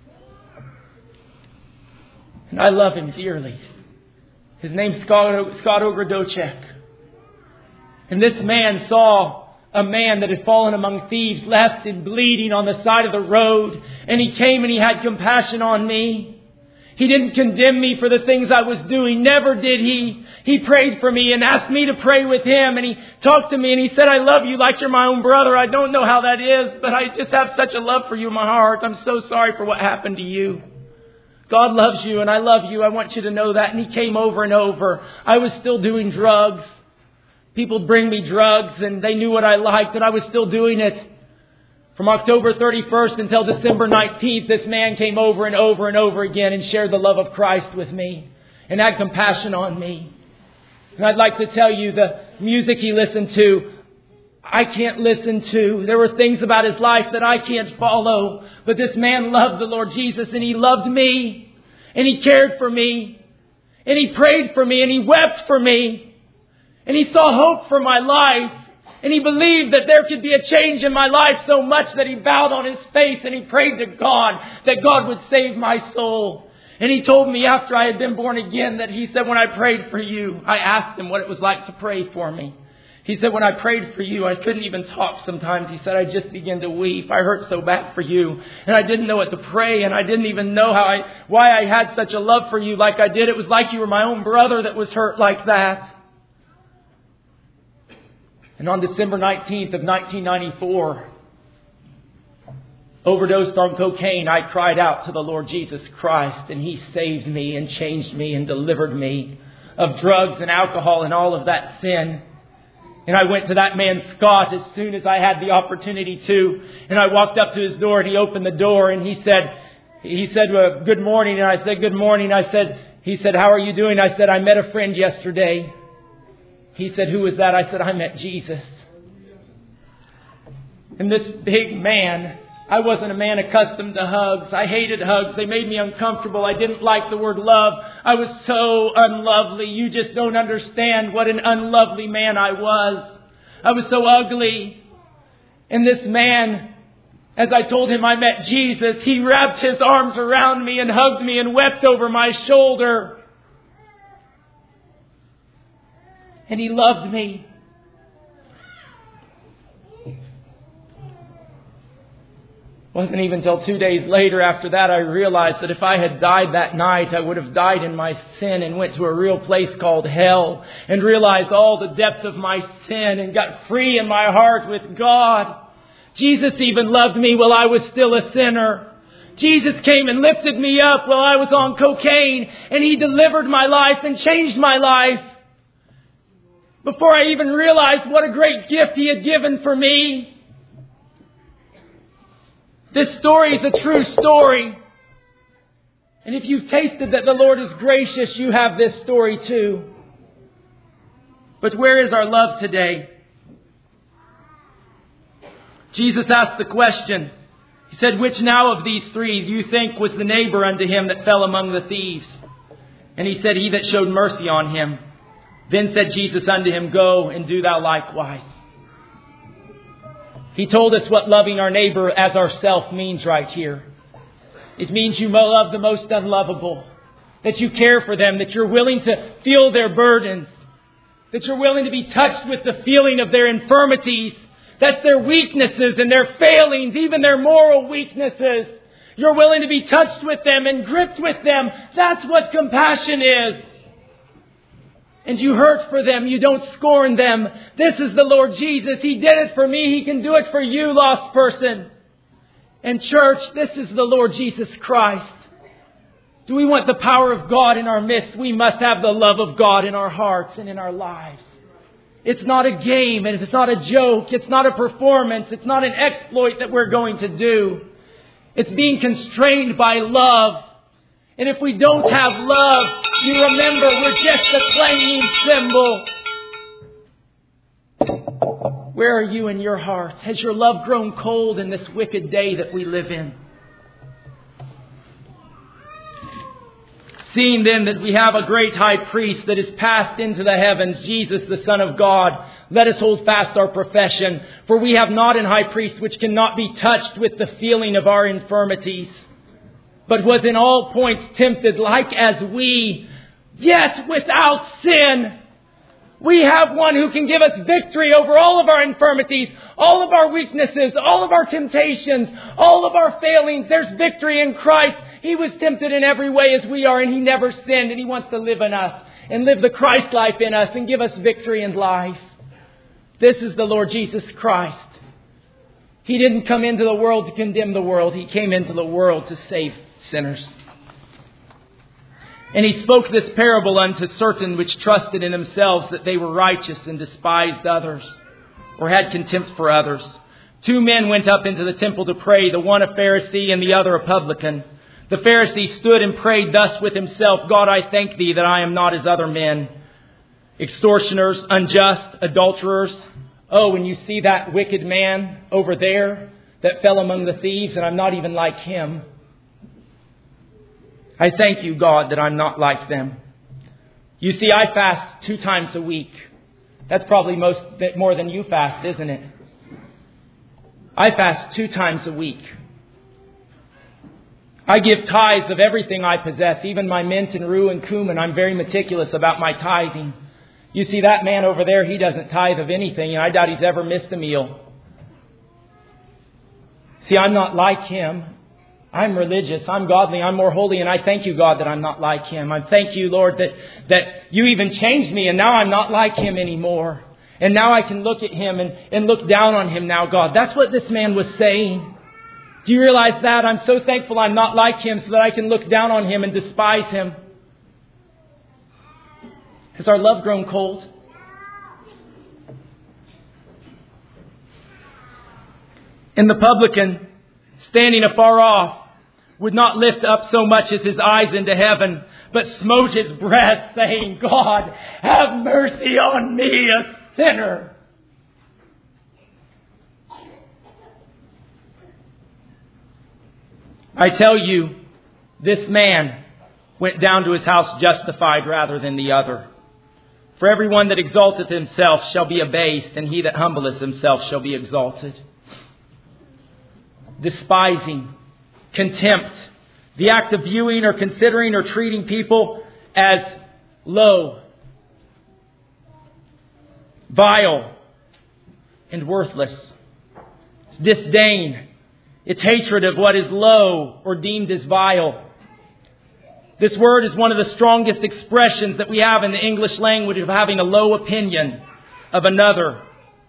And I love him dearly. His name's Scott Ogrodocek. And this man saw a man that had fallen among thieves, left and bleeding on the side of the road. And he came and he had compassion on me. He didn't condemn me for the things I was doing. Never did he. He prayed for me and asked me to pray with him. And he talked to me and he said, "I love you like you're my own brother. I don't know how that is, but I just have such a love for you in my heart. I'm so sorry for what happened to you. God loves you and I love you. I want you to know that." And he came over and over. I was still doing drugs. People would bring me drugs and they knew what I liked, and I was still doing it. From October 31st until December 19th, this man came over and over and over again and shared the love of Christ with me and had compassion on me. And I'd like to tell you, the music he listened to, I can't listen to. There were things about his life that I can't follow. But this man loved the Lord Jesus, and he loved me, and he cared for me, and he prayed for me, and he wept for me, and he saw hope for my life. And he believed that there could be a change in my life so much that he bowed on his face and he prayed to God that God would save my soul. And he told me after I had been born again that he said, "When I prayed for you," I asked him what it was like to pray for me. He said, "When I prayed for you, I couldn't even talk sometimes." He said, "I just began to weep. I hurt so bad for you. And I didn't know what to pray. And I didn't even know why I had such a love for you like I did. It was like you were my own brother that was hurt like that." And on December 19th of 1994, overdosed on cocaine, I cried out to the Lord Jesus Christ, and He saved me and changed me and delivered me of drugs and alcohol and all of that sin. And I went to that man Scott as soon as I had the opportunity to. And I walked up to his door and he opened the door and he said, "Well, good morning." And I said, "Good morning." He said, "How are you doing?" I said, "I met a friend yesterday." He said, "Who was that?" I said, "I met Jesus." And this big man, I wasn't a man accustomed to hugs. I hated hugs. They made me uncomfortable. I didn't like the word love. I was so unlovely. You just don't understand what an unlovely man I was. I was so ugly. And this man, as I told him I met Jesus, he wrapped his arms around me and hugged me and wept over my shoulder. And he loved me. wasn't even until 2 days later after that I realized that if I had died that night, I would have died in my sin and went to a real place called hell and realized all the depth of my sin and got free in my heart with God. Jesus even loved me while I was still a sinner. Jesus came and lifted me up while I was on cocaine, and He delivered my life and changed my life before I even realized what a great gift He had given for me. This story is a true story. And if you've tasted that the Lord is gracious, you have this story too. But where is our love today? Jesus asked the question. He said, which now of these three do you think was the neighbor unto him that fell among the thieves? And he said, he that showed mercy on him. Then said Jesus unto him, go and do thou likewise. He told us what loving our neighbor as ourself means right here. It means you love the most unlovable. That you care for them. That you're willing to feel their burdens. That you're willing to be touched with the feeling of their infirmities. That's their weaknesses and their failings, even their moral weaknesses. You're willing to be touched with them and gripped with them. That's what compassion is. And you hurt for them. You don't scorn them. This is the Lord Jesus. He did it for me. He can do it for you, lost person. And church, this is the Lord Jesus Christ. Do we want the power of God in our midst? We must have the love of God in our hearts and in our lives. It's not a game and it's not a joke. It's not a performance. It's not an exploit that we're going to do. It's being constrained by love. And if we don't have love, you remember we're just a clanging cymbal. Where are you in your heart? Has your love grown cold in this wicked day that we live in? Seeing then that we have a great high priest that is passed into the heavens, Jesus the Son of God, let us hold fast our profession. For we have not an high priest which cannot be touched with the feeling of our infirmities, but was in all points tempted like as we, yet without sin. We have one who can give us victory over all of our infirmities, all of our weaknesses, all of our temptations, all of our failings. There's victory in Christ. He was tempted in every way as we are, and He never sinned, and He wants to live in us and live the Christ life in us and give us victory and life. This is the Lord Jesus Christ. He didn't come into the world to condemn the world. He came into the world to save sinners. And He spoke this parable unto certain which trusted in themselves that they were righteous and despised others, or had contempt for others. 2 men went up into the temple to pray, the one a Pharisee and the other a publican. The Pharisee stood and prayed thus with himself, God, I thank Thee that I am not as other men, extortioners, unjust, adulterers. Oh, and you see that wicked man over there that fell among the thieves, and I'm not even like him. I thank You, God, that I'm not like them. You see, I fast 2 times a week. That's probably more than you fast, isn't it? I fast 2 times a week. I give tithes of everything I possess, even my mint and rue and cumin. I'm very meticulous about my tithing. You see that man over there, he doesn't tithe of anything, and I doubt he's ever missed a meal. See, I'm not like him. I'm religious, I'm godly, I'm more holy, and I thank You, God, that I'm not like him. I thank You, Lord, that You even changed me, and now I'm not like him anymore. And now I can look at him and look down on him now, God. That's what this man was saying. Do you realize that? I'm so thankful I'm not like him so that I can look down on him and despise him. Has our love grown cold? And the publican, standing afar off, would not lift up so much as his eyes into heaven, but smote his breast, saying, God, have mercy on me, a sinner. I tell you, this man went down to his house justified rather than the other. For everyone that exalteth himself shall be abased, and he that humbleth himself shall be exalted. Despising, contempt, the act of viewing or considering or treating people as low, vile, and worthless. Disdain It's hatred of what is low or deemed as vile. This word is one of the strongest expressions that we have in the English language of having a low opinion of another.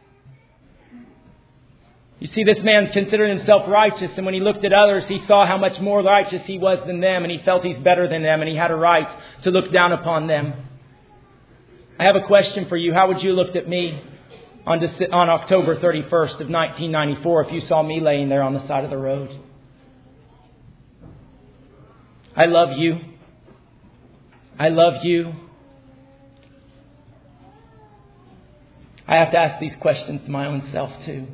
You see, this man considered himself righteous, and when he looked at others, he saw how much more righteous he was than them, and he felt he's better than them, and he had a right to look down upon them. I have a question for you. How would you look at me on October 31st of 1994 if you saw me laying there on the side of the road? I love you. I love you. I have to ask these questions to my own self too.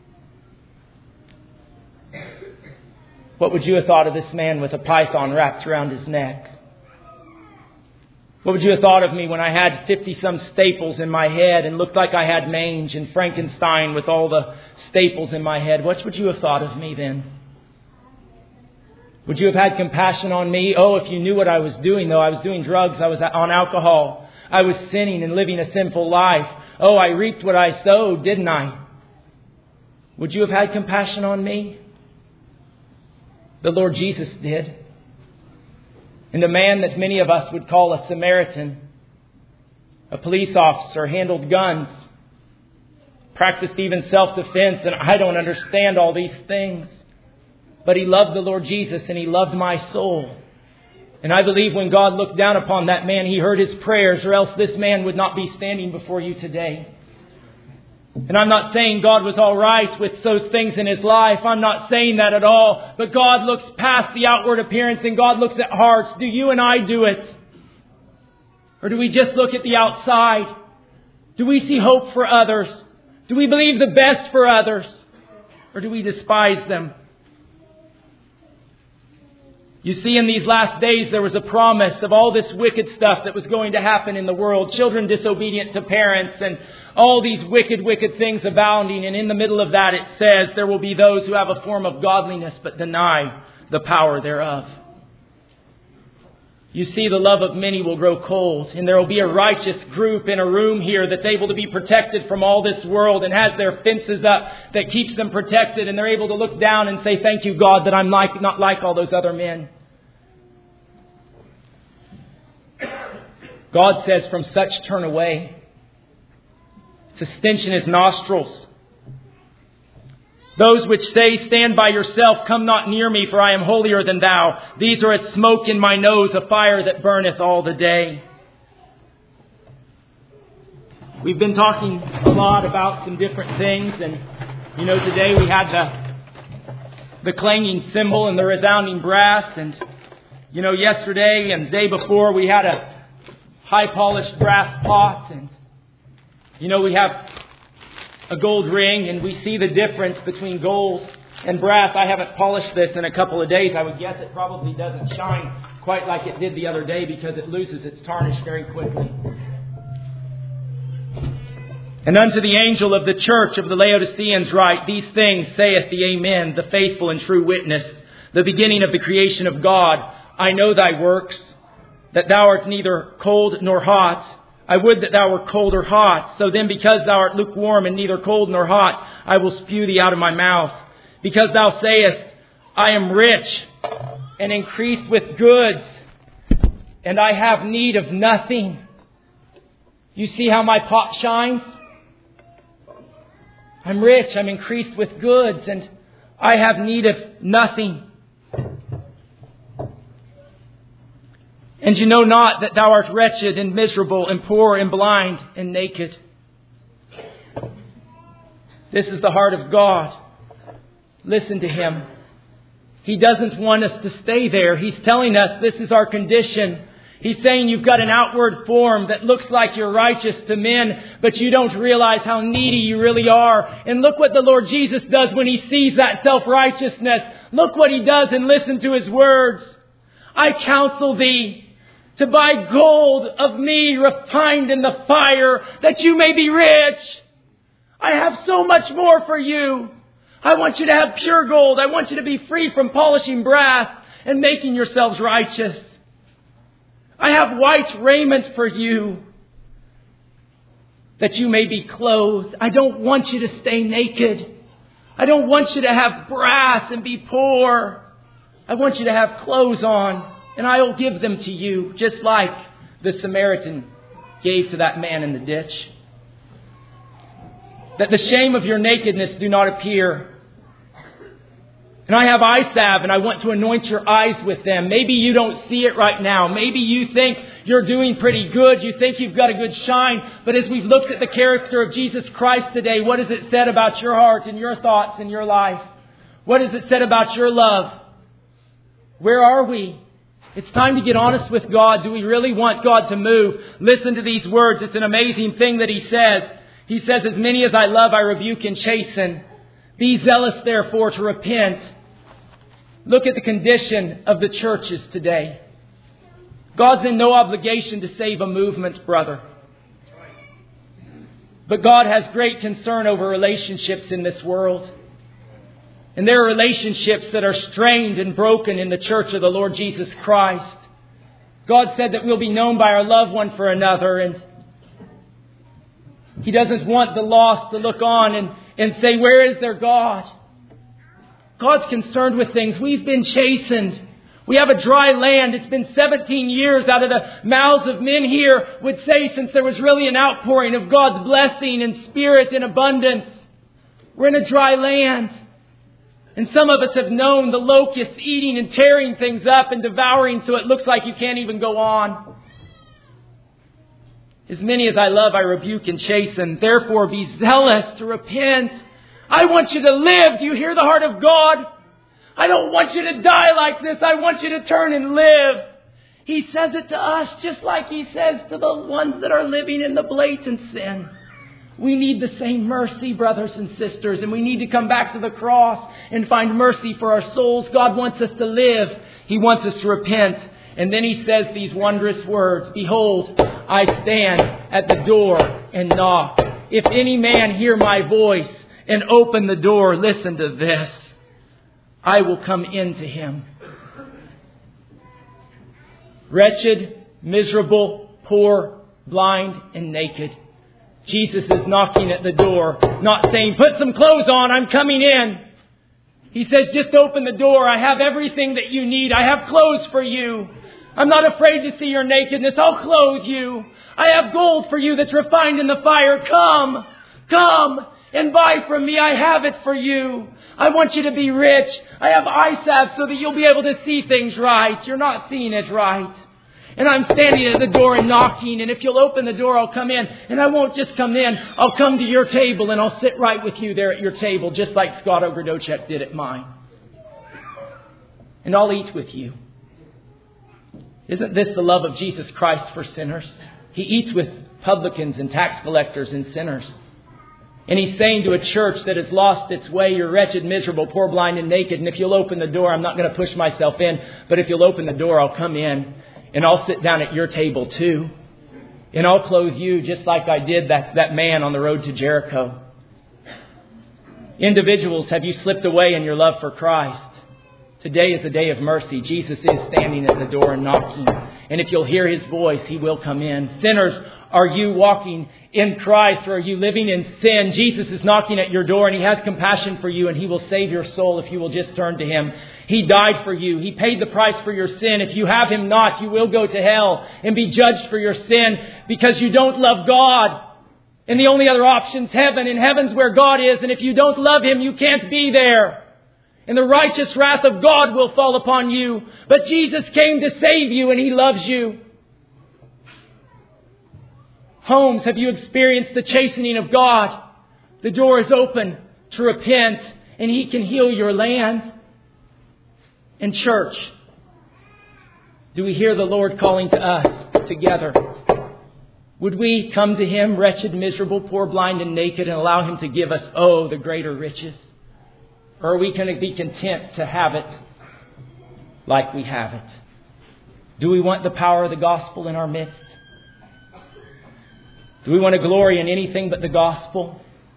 What would you have thought of this man with a python wrapped around his neck? What would you have thought of me when I had 50-some staples in my head and looked like I had mange and Frankenstein with all the staples in my head? What would you have thought of me then? Would you have had compassion on me? Oh, if you knew what I was doing, though. I was doing drugs. I was on alcohol. I was sinning and living a sinful life. Oh, I reaped what I sowed, didn't I? Would you have had compassion on me? The Lord Jesus did. And a man that many of us would call a Samaritan, a police officer, handled guns, practiced even self-defense, and I don't understand all these things. But he loved the Lord Jesus and he loved my soul. And I believe when God looked down upon that man, he heard his prayers, or else this man would not be standing before you today. And I'm not saying God was all right with those things in his life. I'm not saying that at all. But God looks past the outward appearance and God looks at hearts. Do you and I do it? Or do we just look at the outside? Do we see hope for others? Do we believe the best for others? Or do we despise them? You see, in these last days, there was a promise of all this wicked stuff that was going to happen in the world. Children disobedient to parents and all these wicked things abounding. And in the middle of that, it says there will be those who have a form of godliness but deny the power thereof. You see, the love of many will grow cold, and there will be a righteous group in a room here that's able to be protected from all this world and has their fences up that keeps them protected, and they're able to look down and say, thank you, God, that I'm not like all those other men. God says, from such turn away. It's a stench in his nostrils. Those which say, stand by yourself, come not near me, for I am holier than thou. These are as smoke in my nose, a fire that burneth all the day. We've been talking a lot about some different things. And, today we had the clanging cymbal and the resounding brass. And, yesterday and the day before we had a high-polished brass pot. And, we have a gold ring, and we see the difference between gold and brass. I haven't polished this in a couple of days. I would guess it probably doesn't shine quite like it did the other day because it loses its tarnish very quickly. And unto the angel of the church of the Laodiceans write, these things saith the Amen, the faithful and true witness, the beginning of the creation of God. I know thy works, that thou art neither cold nor hot. I would that thou wert cold or hot. So then, because thou art lukewarm and neither cold nor hot, I will spew thee out of my mouth. Because thou sayest, I am rich and increased with goods, and I have need of nothing. You see how my pot shines? I'm rich, I'm increased with goods, and I have need of nothing. And you know not that thou art wretched and miserable and poor and blind and naked. This is the heart of God. Listen to Him. He doesn't want us to stay there. He's telling us this is our condition. He's saying you've got an outward form that looks like you're righteous to men, but you don't realize how needy you really are. And look what the Lord Jesus does when He sees that self-righteousness. Look what He does, and listen to His words. I counsel thee to buy gold of me refined in the fire, that you may be rich. I have so much more for you. I want you to have pure gold. I want you to be free from polishing brass and making yourselves righteous. I have white raiment for you, that you may be clothed. I don't want you to stay naked. I don't want you to have brass and be poor. I want you to have clothes on, and I will give them to you, just like the Samaritan gave to that man in the ditch. That the shame of your nakedness do not appear. And I have eye salve, and I want to anoint your eyes with them. Maybe you don't see it right now. Maybe you think you're doing pretty good. You think you've got a good shine. But as we've looked at the character of Jesus Christ today, what has it said about your heart and your thoughts and your life? What has it said about your love? Where are we? It's time to get honest with God. Do we really want God to move? Listen to these words. It's an amazing thing that He says. He says, as many as I love, I rebuke and chasten. Be zealous, therefore, to repent. Look at the condition of the churches today. God's in no obligation to save a movement, brother. But God has great concern over relationships in this world. And there are relationships that are strained and broken in the church of the Lord Jesus Christ. God said that we'll be known by our love one for another. And He doesn't want the lost to look on and say, where is their God? God's concerned with things. We've been chastened. We have a dry land. It's been 17 years out of the mouths of men here would say since there was really an outpouring of God's blessing and Spirit in abundance. We're in a dry land. And some of us have known the locusts eating and tearing things up and devouring so it looks like you can't even go on. As many as I love, I rebuke and chasten. Therefore, be zealous to repent. I want you to live. Do you hear the heart of God? I don't want you to die like this. I want you to turn and live. He says it to us just like He says to the ones that are living in the blatant sin. We need the same mercy, brothers and sisters, and we need to come back to the cross and find mercy for our souls. God wants us to live. He wants us to repent. And then He says these wondrous words, behold, I stand at the door and knock. If any man hear my voice and open the door, listen to this, I will come into him. Wretched, miserable, poor, blind, and naked. Jesus is knocking at the door, not saying, put some clothes on, I'm coming in. He says, just open the door. I have everything that you need. I have clothes for you. I'm not afraid to see your nakedness. I'll clothe you. I have gold for you that's refined in the fire. Come, come and buy from me. I have it for you. I want you to be rich. I have eye salve so that you'll be able to see things right. You're not seeing it right. And I'm standing at the door and knocking. And if you'll open the door, I'll come in. And I won't just come in. I'll come to your table and I'll sit right with you there at your table, just like Scott Ogrodocek did at mine. And I'll eat with you. Isn't this the love of Jesus Christ for sinners? He eats with publicans and tax collectors and sinners. And He's saying to a church that has lost its way, you're wretched, miserable, poor, blind, and naked. And if you'll open the door, I'm not going to push myself in. But if you'll open the door, I'll come in. And I'll sit down at your table too. And I'll clothe you just like I did that man on the road to Jericho. Individuals, have you slipped away in your love for Christ? Today is a day of mercy. Jesus is standing at the door and knocking. And if you'll hear His voice, He will come in. Sinners, are you walking in Christ or are you living in sin? Jesus is knocking at your door and He has compassion for you and He will save your soul if you will just turn to Him. He died for you. He paid the price for your sin. If you have Him not, you will go to hell and be judged for your sin because you don't love God. And the only other option is heaven. And heaven's where God is. And if you don't love Him, you can't be there. And the righteous wrath of God will fall upon you. But Jesus came to save you and He loves you. Homes, have you experienced the chastening of God? The door is open to repent and He can heal your land. And church, do we hear the Lord calling to us together? Would we come to Him, wretched, miserable, poor, blind, and naked, and allow Him to give us, the greater riches? Or are we going to be content to have it like we have it? Do we want the power of the gospel in our midst? Do we want to glory in anything but the gospel?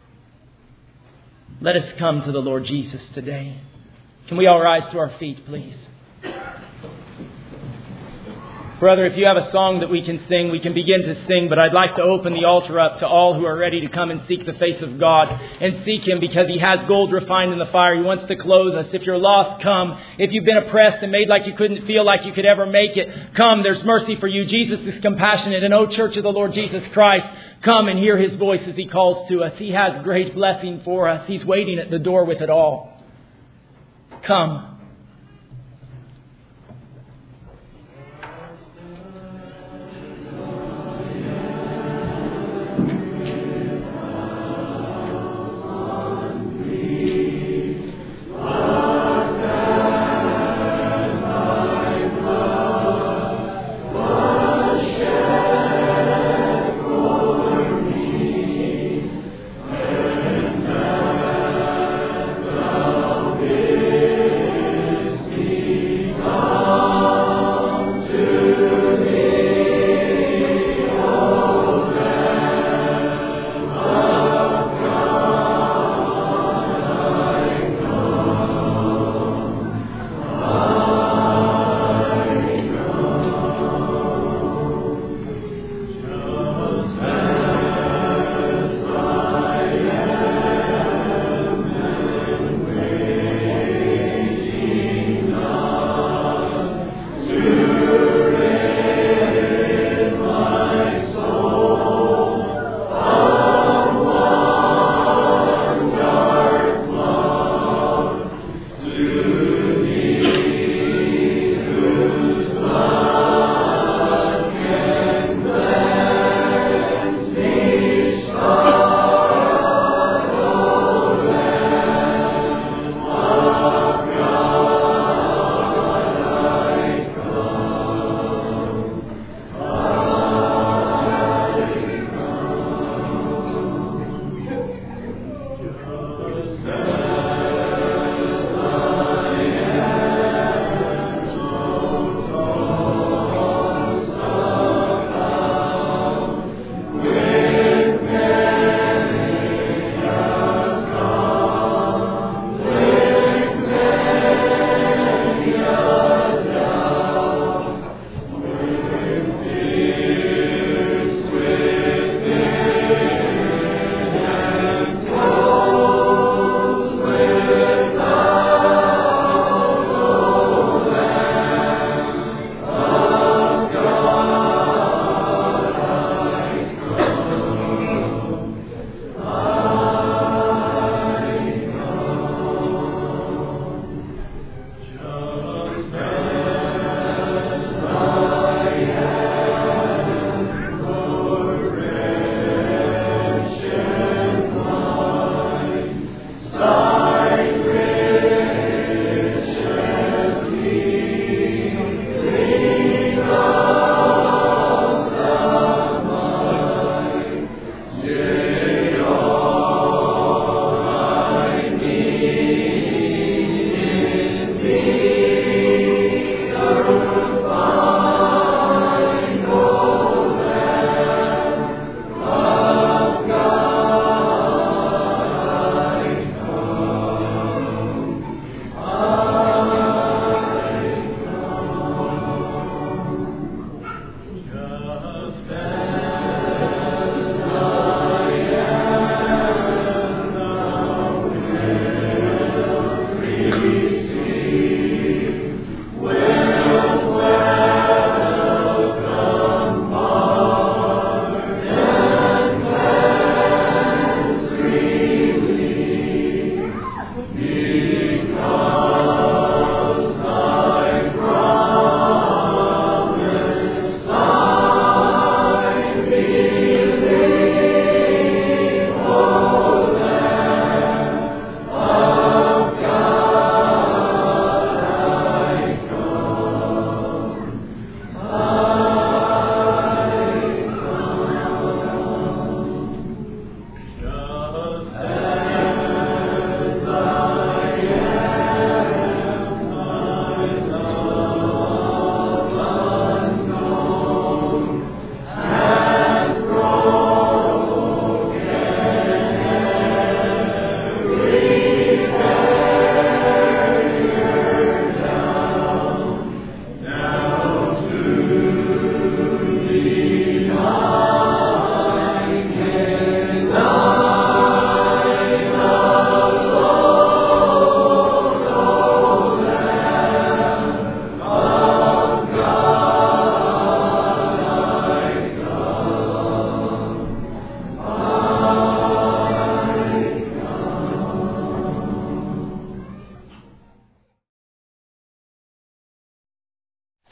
Let us come to the Lord Jesus today. Can we all rise to our feet, please? Brother, if you have a song that we can sing, we can begin to sing, but I'd like to open the altar up to all who are ready to come and seek the face of God and seek Him because He has gold refined in the fire. He wants to clothe us. If you're lost, come. If you've been oppressed and made like you couldn't feel like you could ever make it, come. There's mercy for you. Jesus is compassionate. And O Church of the Lord Jesus Christ, come and hear His voice as He calls to us. He has great blessing for us. He's waiting at the door with it all. Come.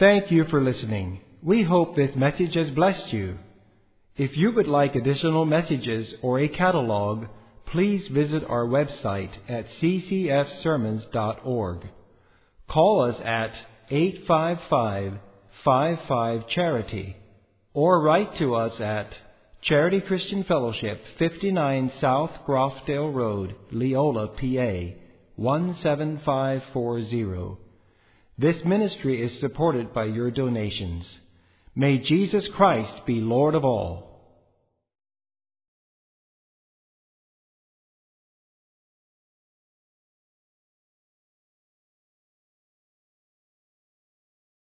Thank you for listening. We hope this message has blessed you. If you would like additional messages or a catalog, please visit our website at ccfsermons.org. Call us at 855-55-CHARITY or write to us at Charity Christian Fellowship, 59 South Groffdale Road, Leola, PA, 17540. This ministry is supported by your donations. May Jesus Christ be Lord of all.